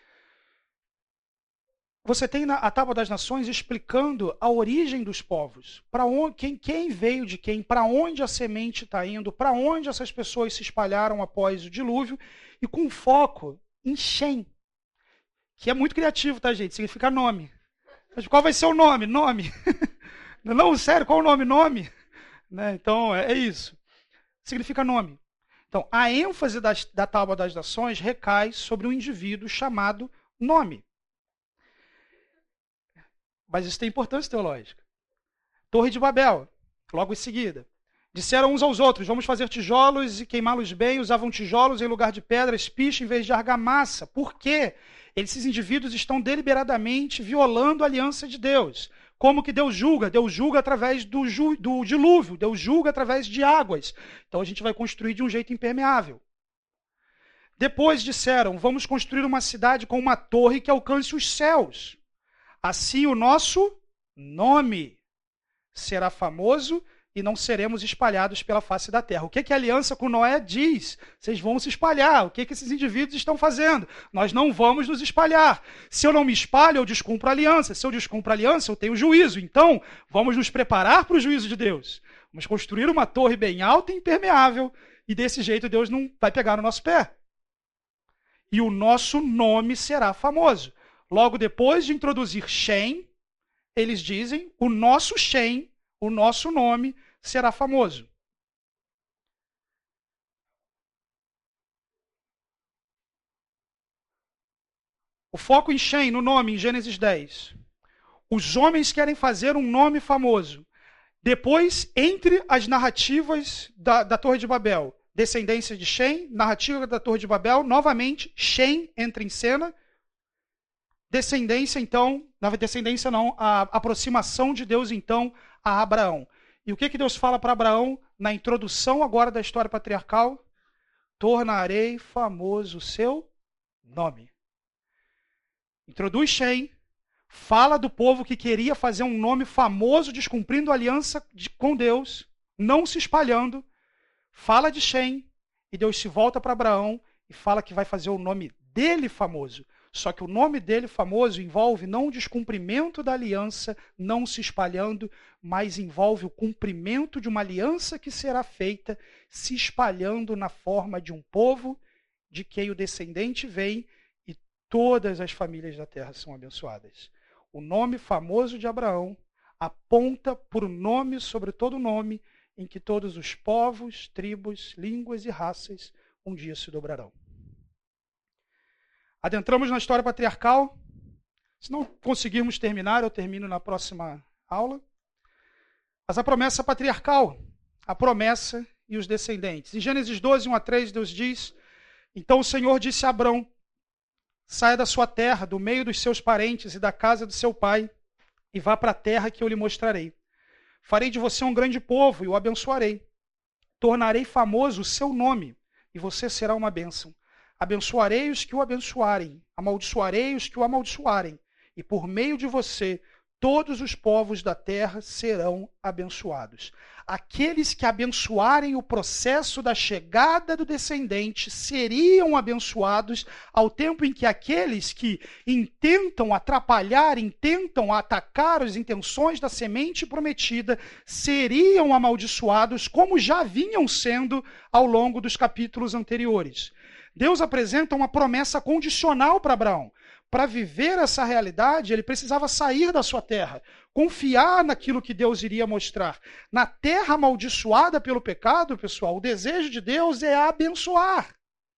Speaker 1: Você tem a Tábua das Nações explicando a origem dos povos. Para onde, quem veio de quem, para onde a semente está indo, para onde essas pessoas se espalharam após o dilúvio, e com foco em Shem, que é muito criativo, tá, gente? Significa nome. Mas qual vai ser o nome? Nome. Não, sério, qual o nome? Nome. Né? Então, é isso. Significa nome. Então, a ênfase da Tábua das Nações recai sobre um indivíduo chamado nome. Mas isso tem importância teológica. Torre de Babel, logo em seguida. Disseram uns aos outros, vamos fazer tijolos e queimá-los bem. Usavam tijolos em lugar de pedras, piche em vez de argamassa. Por quê? Esses indivíduos estão deliberadamente violando a aliança de Deus. Como que Deus julga? Deus julga através do dilúvio, Deus julga através de águas. Então a gente vai construir de um jeito impermeável. Depois disseram, vamos construir uma cidade com uma torre que alcance os céus. Assim o nosso nome será famoso e não seremos espalhados pela face da terra. O que a aliança com Noé diz? Vocês vão se espalhar. O que esses indivíduos estão fazendo? Nós não vamos nos espalhar. Se eu não me espalho, eu descumpro a aliança. Se eu descumpro a aliança, eu tenho juízo. Então, vamos nos preparar para o juízo de Deus. Vamos construir uma torre bem alta e impermeável. E desse jeito Deus não vai pegar no nosso pé. E o nosso nome será famoso. Logo depois de introduzir Shem, eles dizem, o nosso Shem, o nosso nome, será famoso. O foco em Shem, no nome, em Gênesis 10. Os homens querem fazer um nome famoso. Depois, entre as narrativas da Torre de Babel, descendência de Shem, narrativa da Torre de Babel, novamente, Shem entra em cena. Descendência, então, na descendência não, a aproximação de Deus, então, a Abraão. E o que Deus fala para Abraão na introdução agora da história patriarcal? Tornarei famoso o seu nome. Introduz Shem, fala do povo que queria fazer um nome famoso, descumprindo a aliança com Deus, não se espalhando. Fala de Shem, e Deus se volta para Abraão e fala que vai fazer o nome dele famoso. Só que o nome dele famoso envolve não o descumprimento da aliança, não se espalhando, mas envolve o cumprimento de uma aliança que será feita se espalhando na forma de um povo de quem o descendente vem e todas as famílias da terra são abençoadas. O nome famoso de Abraão aponta por um nome sobre todo nome em que todos os povos, tribos, línguas e raças um dia se dobrarão. Adentramos na história patriarcal. Se não conseguirmos terminar, eu termino na próxima aula. Mas a promessa patriarcal, a promessa e os descendentes. Em Gênesis 12, 1-3, Deus diz, então o Senhor disse a Abrão, saia da sua terra, do meio dos seus parentes e da casa do seu pai, e vá para a terra que eu lhe mostrarei. Farei de você um grande povo e o abençoarei. Tornarei famoso o seu nome, e você será uma bênção. Abençoarei os que o abençoarem, amaldiçoarei os que o amaldiçoarem, e por meio de você, todos os povos da terra serão abençoados. Aqueles que abençoarem o processo da chegada do descendente seriam abençoados, ao tempo em que aqueles que intentam atrapalhar, intentam atacar as intenções da semente prometida, seriam amaldiçoados, como já vinham sendo ao longo dos capítulos anteriores. Deus apresenta uma promessa condicional para Abraão. Para viver essa realidade, ele precisava sair da sua terra, confiar naquilo que Deus iria mostrar. Na terra amaldiçoada pelo pecado, pessoal, o desejo de Deus é abençoar.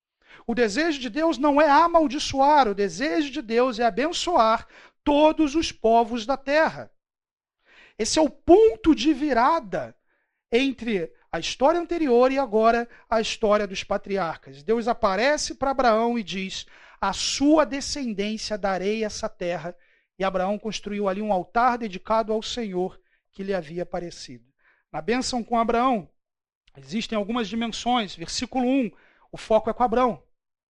Speaker 1: O desejo de Deus não é amaldiçoar, o desejo de Deus é abençoar todos os povos da terra. Esse é o ponto de virada entre a história anterior e agora a história dos patriarcas. Deus aparece para Abraão e diz, a sua descendência darei essa terra. E Abraão construiu ali um altar dedicado ao Senhor que lhe havia aparecido. Na bênção com Abraão, existem algumas dimensões. Versículo 1, o foco é com Abraão.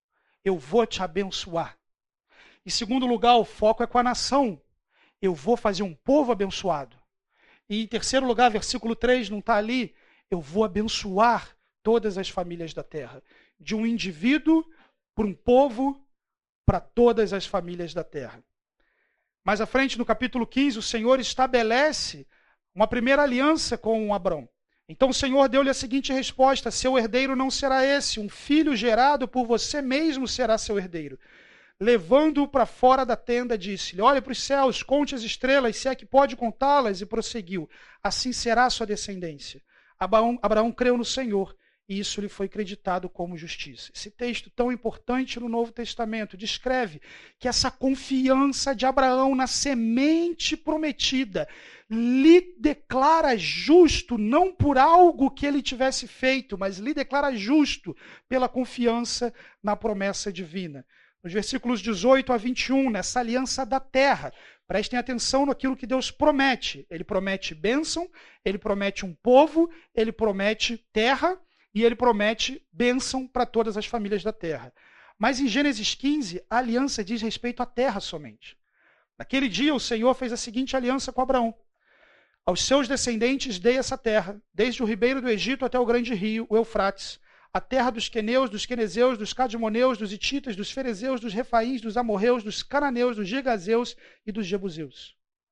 Speaker 1: Eu vou te abençoar. Em segundo lugar, o foco é com a nação. Eu vou fazer um povo abençoado. E em terceiro lugar, versículo 3, não está ali, eu vou abençoar todas as famílias da terra. De um indivíduo para um povo, para todas as famílias da terra. Mais à frente, no capítulo 15, o Senhor estabelece uma primeira aliança com Abrão. Então o Senhor deu-lhe a seguinte resposta, seu herdeiro não será esse, um filho gerado por você mesmo será seu herdeiro. levando-o para fora da tenda, disse-lhe: olhe para os céus, conte as estrelas, se é que pode contá-las, e prosseguiu: assim será a sua descendência. Abraão creu no Senhor, e isso lhe foi creditado como justiça. Esse texto tão importante no Novo Testamento descreve que essa confiança de Abraão na semente prometida lhe declara justo, não por algo que ele tivesse feito, mas lhe declara justo pela confiança na promessa divina. Nos versículos 18 a 21, nessa aliança da terra, prestem atenção naquilo que Deus promete. Ele promete bênção, ele promete um povo, ele promete terra, e ele promete bênção para todas as famílias da terra. Mas em Gênesis 15, a aliança diz respeito à terra somente. Naquele dia, o Senhor fez a seguinte aliança com Abraão: aos seus descendentes dei essa terra, desde o ribeiro do Egito até o grande rio, o Eufrates, a terra dos queneus, dos quenezeus, dos cadmoneus, dos hititas, dos ferezeus, dos refaíns, dos amorreus, dos cananeus, dos girgazeus e dos jebuseus.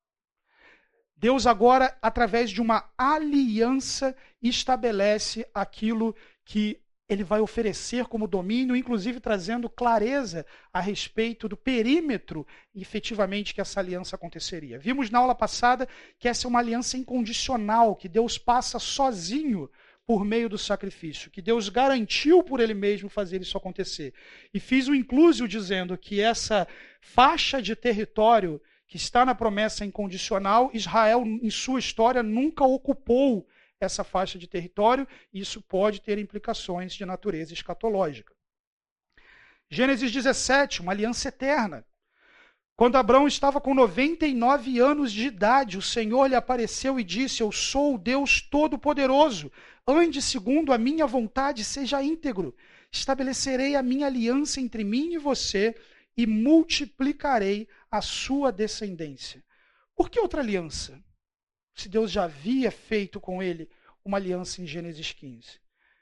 Speaker 1: Deus agora, através de uma aliança, estabelece aquilo que ele vai oferecer como domínio, inclusive trazendo clareza a respeito do perímetro efetivamente que essa aliança aconteceria. Vimos na aula passada que essa é uma aliança incondicional, que Deus passa sozinho por meio do sacrifício, que Deus garantiu por ele mesmo fazer isso acontecer. E fiz o inclusio dizendo que essa faixa de território que está na promessa incondicional, Israel, em sua história, nunca ocupou essa faixa de território, e isso pode ter implicações de natureza escatológica. Gênesis 17, uma aliança eterna. Quando Abraão estava com 99 anos de idade, o Senhor lhe apareceu e disse: eu sou o Deus Todo-Poderoso, ande segundo a minha vontade, seja íntegro. Estabelecerei a minha aliança entre mim e você e multiplicarei a sua descendência. Por que outra aliança? Se Deus já havia feito com ele uma aliança em Gênesis 15.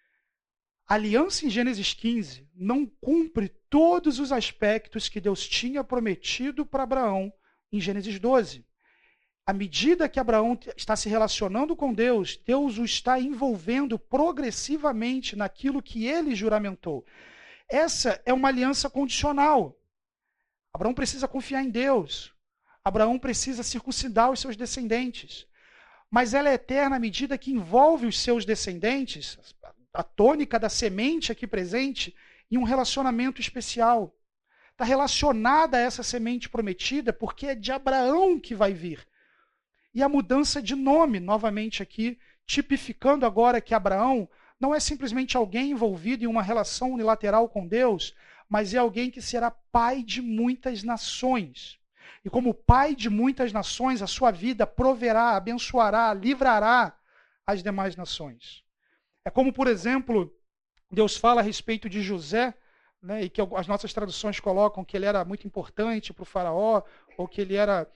Speaker 1: A aliança em Gênesis 15 não cumpre todos os aspectos que Deus tinha prometido para Abraão em Gênesis 12. À medida que Abraão está se relacionando com Deus, Deus o está envolvendo progressivamente naquilo que ele juramentou. Essa é uma aliança condicional. Abraão precisa confiar em Deus. Abraão precisa circuncidar os seus descendentes. Mas ela é eterna à medida que envolve os seus descendentes, a tônica da semente aqui presente, em um relacionamento especial. Está relacionada a essa semente prometida porque é de Abraão que vai vir. E a mudança de nome, novamente aqui, tipificando agora que Abraão não é simplesmente alguém envolvido em uma relação unilateral com Deus, mas é alguém que será pai de muitas nações. E como pai de muitas nações, a sua vida proverá, abençoará, livrará as demais nações. É como, por exemplo, Deus fala a respeito de José, né, e que as nossas traduções colocam que ele era muito importante para o faraó, ou que ele era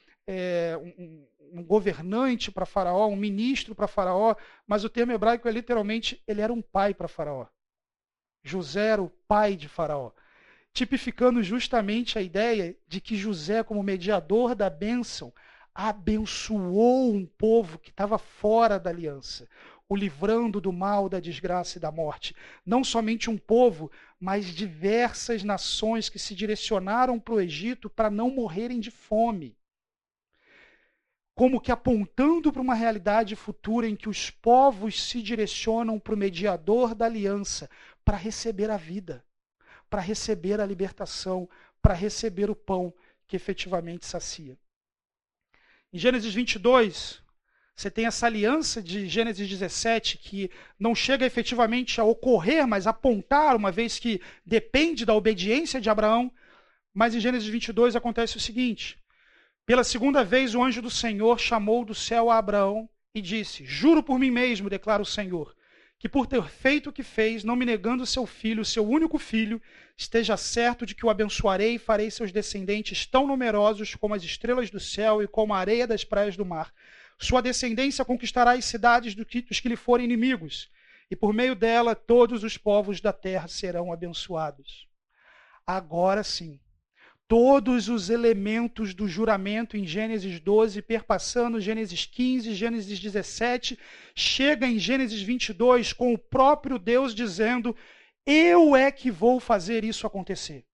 Speaker 1: um governante para faraó, um ministro para faraó, mas o termo hebraico é literalmente, ele era um pai para faraó. José era o pai de faraó, tipificando justamente a ideia de que José, como mediador da bênção, abençoou um povo que estava fora da aliança, o livrando do mal, da desgraça e da morte. Não somente um povo, mas diversas nações que se direcionaram para o Egito para não morrerem de fome. Como que apontando para uma realidade futura em que os povos se direcionam para o mediador da aliança para receber a vida, para receber a libertação, para receber o pão que efetivamente sacia. Em Gênesis 22, você tem essa aliança de Gênesis 17, que não chega efetivamente a ocorrer, mas a apontar, uma vez que depende da obediência de Abraão. Mas em Gênesis 22 acontece o seguinte: pela segunda vez o anjo do Senhor chamou do céu a Abraão e disse: juro por mim mesmo, declara o Senhor, que por ter feito o que fez, não me negando seu filho, seu único filho, esteja certo de que o abençoarei e farei seus descendentes tão numerosos como as estrelas do céu e como a areia das praias do mar. Sua descendência conquistará as cidades dos que lhe forem inimigos, e por meio dela todos os povos da terra serão abençoados. Agora sim, todos os elementos do juramento em Gênesis 12, perpassando Gênesis 15, Gênesis 17, chega em Gênesis 22 com o próprio Deus dizendo: eu é que vou fazer isso acontecer.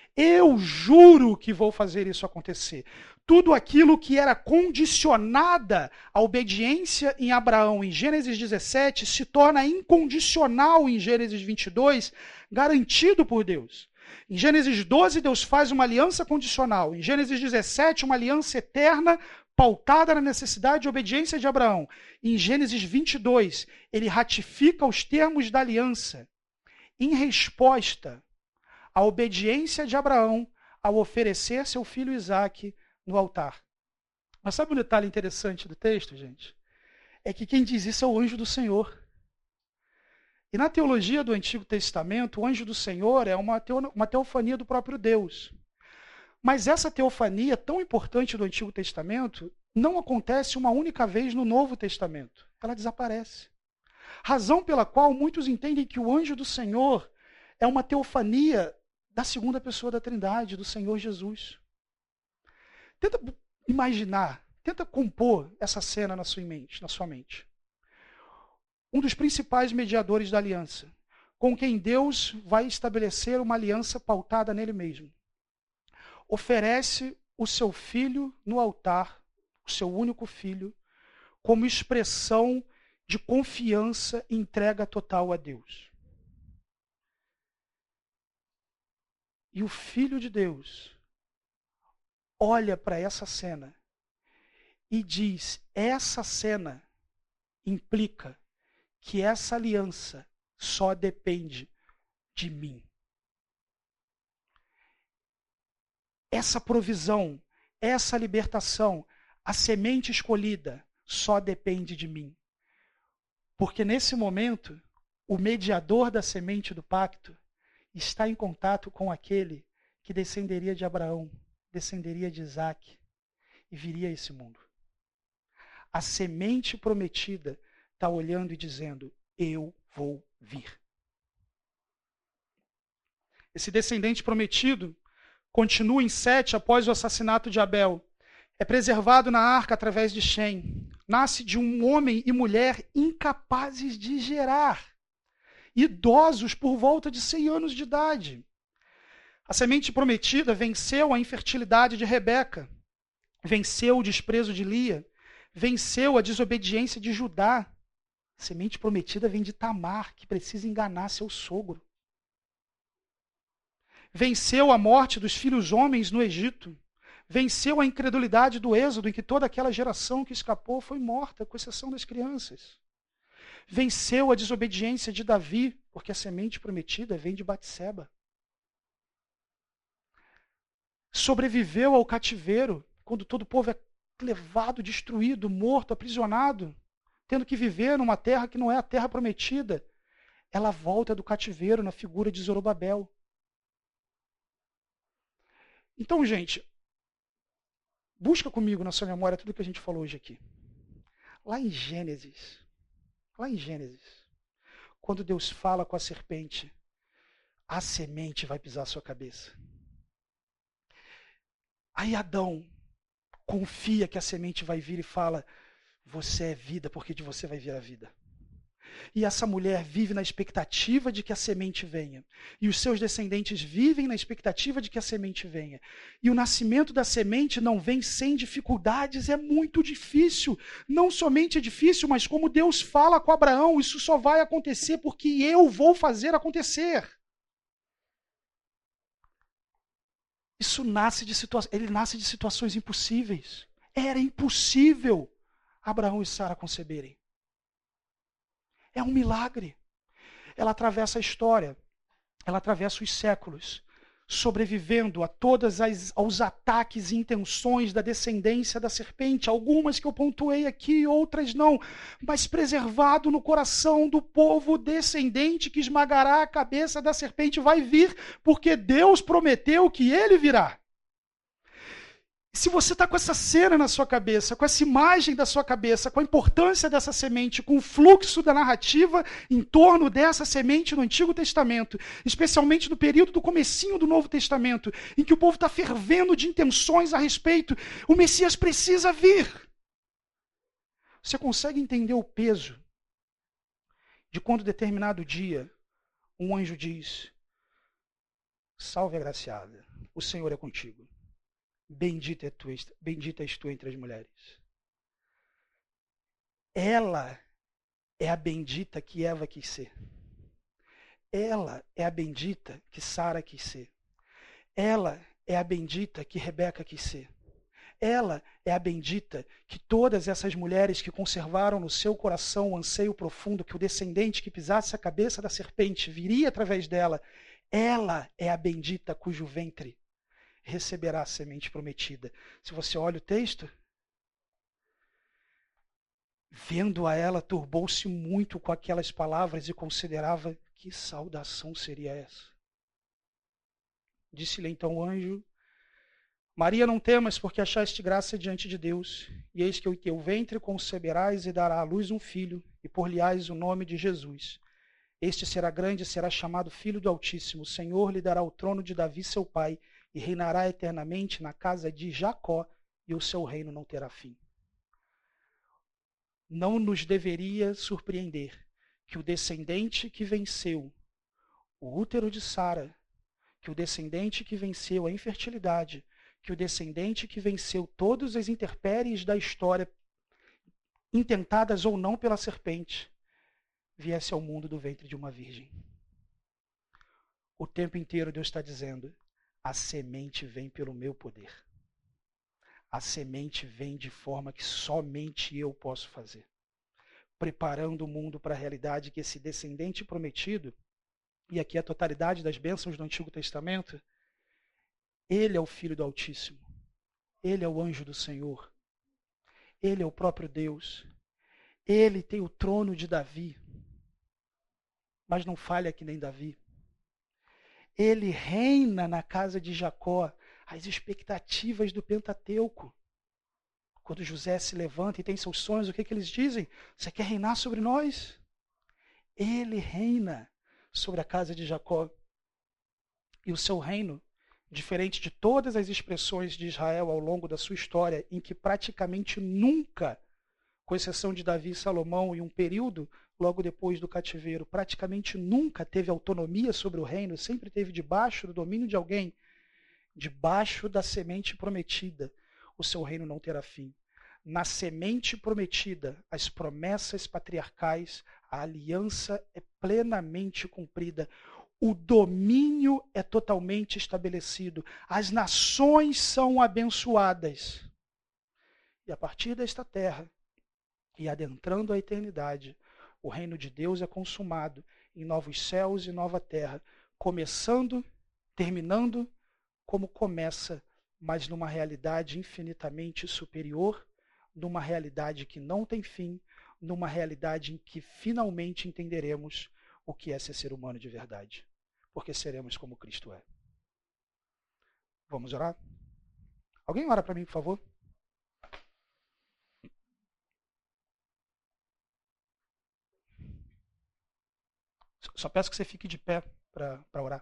Speaker 1: Eu juro que vou fazer isso acontecer. Tudo aquilo que era condicionada à obediência em Abraão em Gênesis 17 se torna incondicional em Gênesis 22, garantido por Deus. Em Gênesis 12, Deus faz uma aliança condicional. Em Gênesis 17, uma aliança eterna pautada na necessidade de obediência de Abraão. Em Gênesis 22, ele ratifica os termos da aliança em resposta à obediência de Abraão ao oferecer seu filho Isaque no altar. Mas sabe um detalhe interessante do texto, gente? É que quem diz isso é o anjo do Senhor. E na teologia do Antigo Testamento, o anjo do Senhor é uma teofania do próprio Deus. Mas essa teofania tão importante do Antigo Testamento não acontece uma única vez no Novo Testamento. Ela desaparece. Razão pela qual muitos entendem que o anjo do Senhor é uma teofania da segunda pessoa da Trindade, do Senhor Jesus. Tenta imaginar, tenta compor essa cena na sua mente. Um dos principais mediadores da aliança, com quem Deus vai estabelecer uma aliança pautada nele mesmo, oferece o seu filho no altar, o seu único filho, como expressão de confiança e entrega total a Deus. E o Filho de Deus olha para essa cena e diz: essa cena implica que essa aliança só depende de mim. Essa provisão, essa libertação, a semente escolhida só depende de mim. Porque nesse momento, o mediador da semente do pacto está em contato com aquele que descenderia de Abraão, descenderia de Isaque e viria a esse mundo. A semente prometida está olhando e dizendo: eu vou vir. Esse descendente prometido continua em Sete após o assassinato de Abel. É preservado na arca através de Shem. Nasce de um homem e mulher incapazes de gerar. Idosos por volta de 100 anos de idade. A semente prometida venceu a infertilidade de Rebeca. Venceu o desprezo de Lia. Venceu a desobediência de Judá. A semente prometida vem de Tamar, que precisa enganar seu sogro. Venceu a morte dos filhos homens no Egito. Venceu a incredulidade do Êxodo, em que toda aquela geração que escapou foi morta, com exceção das crianças. Venceu a desobediência de Davi, porque a semente prometida vem de Batseba. Sobreviveu ao cativeiro, quando todo o povo é levado, destruído, morto, aprisionado, tendo que viver numa terra que não é a terra prometida. Ela volta do cativeiro na figura de Zorobabel. Então, gente, busca comigo na sua memória tudo que a gente falou hoje aqui. Lá em Gênesis, quando Deus fala com a serpente, a semente vai pisar a sua cabeça. Aí Adão confia que a semente vai vir e fala: você é vida, porque de você vai vir a vida. E essa mulher vive na expectativa de que a semente venha. E os seus descendentes vivem na expectativa de que a semente venha. E o nascimento da semente não vem sem dificuldades, é muito difícil. Não somente é difícil, mas como Deus fala com Abraão, isso só vai acontecer porque eu vou fazer acontecer. Ele nasce de situações impossíveis. Era impossível Abraão e Sara conceberem. É um milagre. Ela atravessa a história, ela atravessa os séculos, sobrevivendo a todos aos ataques e intenções da descendência da serpente, algumas que eu pontuei aqui, outras não, mas preservado no coração do povo descendente que esmagará a cabeça da serpente vai vir, porque Deus prometeu que ele virá. Se você está com essa cena na sua cabeça, com essa imagem da sua cabeça, com a importância dessa semente, com o fluxo da narrativa em torno dessa semente no Antigo Testamento, especialmente no período do comecinho do Novo Testamento, em que o povo está fervendo de intenções a respeito, o Messias precisa vir. Você consegue entender o peso de quando determinado dia um anjo diz: salve agraciada, o Senhor é contigo. Bendita és tu entre as mulheres. Ela é a bendita que Eva quis ser. Ela é a bendita que Sara quis ser. Ela é a bendita que Rebeca quis ser. Ela é a bendita que todas essas mulheres que conservaram no seu coração o anseio profundo que o descendente que pisasse a cabeça da serpente viria através dela. Ela é a bendita cujo ventre receberá a semente prometida. Se você olha o texto, vendo a ela, turbou-se muito com aquelas palavras e considerava que saudação seria essa. Disse-lhe então o anjo: Maria, não temas, porque achaste graça diante de Deus, e eis que o teu ventre conceberás e dará à luz um filho, e por-lhe-ás o nome de Jesus. Este será grande e será chamado Filho do Altíssimo. O Senhor lhe dará o trono de Davi, seu pai, e reinará eternamente na casa de Jacó, e o seu reino não terá fim. Não nos deveria surpreender que o descendente que venceu o útero de Sara, que o descendente que venceu a infertilidade, que o descendente que venceu todas as intempéries da história, intentadas ou não pela serpente, viesse ao mundo do ventre de uma virgem. O tempo inteiro Deus está dizendo: a semente vem pelo meu poder. A semente vem de forma que somente eu posso fazer. Preparando o mundo para a realidade que esse descendente prometido, e aqui a totalidade das bênçãos do Antigo Testamento, ele é o Filho do Altíssimo. Ele é o anjo do Senhor. Ele é o próprio Deus. Ele tem o trono de Davi. Mas não falha que nem Davi. Ele reina na casa de Jacó. As expectativas do Pentateuco. Quando José se levanta e tem seus sonhos, o que eles dizem? Você quer reinar sobre nós? Ele reina sobre a casa de Jacó. E o seu reino, diferente de todas as expressões de Israel ao longo da sua história, em que praticamente nunca, com exceção de Davi e Salomão, em um período logo depois do cativeiro, praticamente nunca teve autonomia sobre o reino, sempre teve debaixo do domínio de alguém, debaixo da semente prometida, o seu reino não terá fim. Na semente prometida, as promessas patriarcais, a aliança é plenamente cumprida. O domínio é totalmente estabelecido. As nações são abençoadas. E a partir desta terra, e adentrando a eternidade, o reino de Deus é consumado em novos céus e nova terra, começando, terminando como começa, mas numa realidade infinitamente superior, numa realidade que não tem fim, numa realidade em que finalmente entenderemos o que é ser humano de verdade, porque seremos como Cristo é. Vamos orar? Alguém ora para mim, por favor? Só peço que você fique de pé para orar.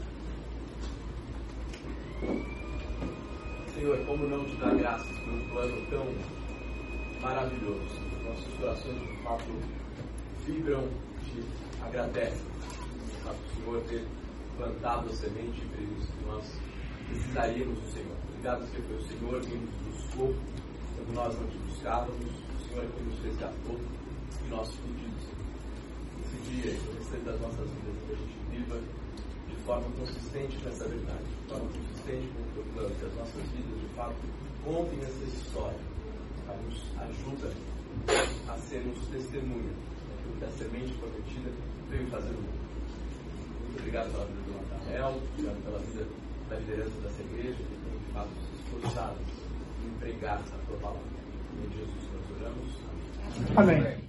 Speaker 6: Senhor, como não te dar graças por um plano tão maravilhoso? Nossos corações, de fato, vibram, te agradecem. O Senhor ter plantado a semente e previsto que nós precisaríamos do Senhor. Obrigado porque foi o Senhor quem nos buscou quando nós não te buscávamos. O Senhor é quem nos resgatou de nossos pedidos. Esse dia, o restante das nossas vidas, que a gente viva de forma consistente nessa verdade, de forma consistente com o teu plano, que as nossas vidas, de fato, contem essa história, nos ajuda a sermos testemunha daquilo que a semente prometida veio fazer no mundo. Muito obrigado pela vida do Nathanael, obrigado pela vida da liderança dessa igreja, que tem, de fato, se esforçado em empregar a tua palavra. Em Jesus nós oramos. Amém.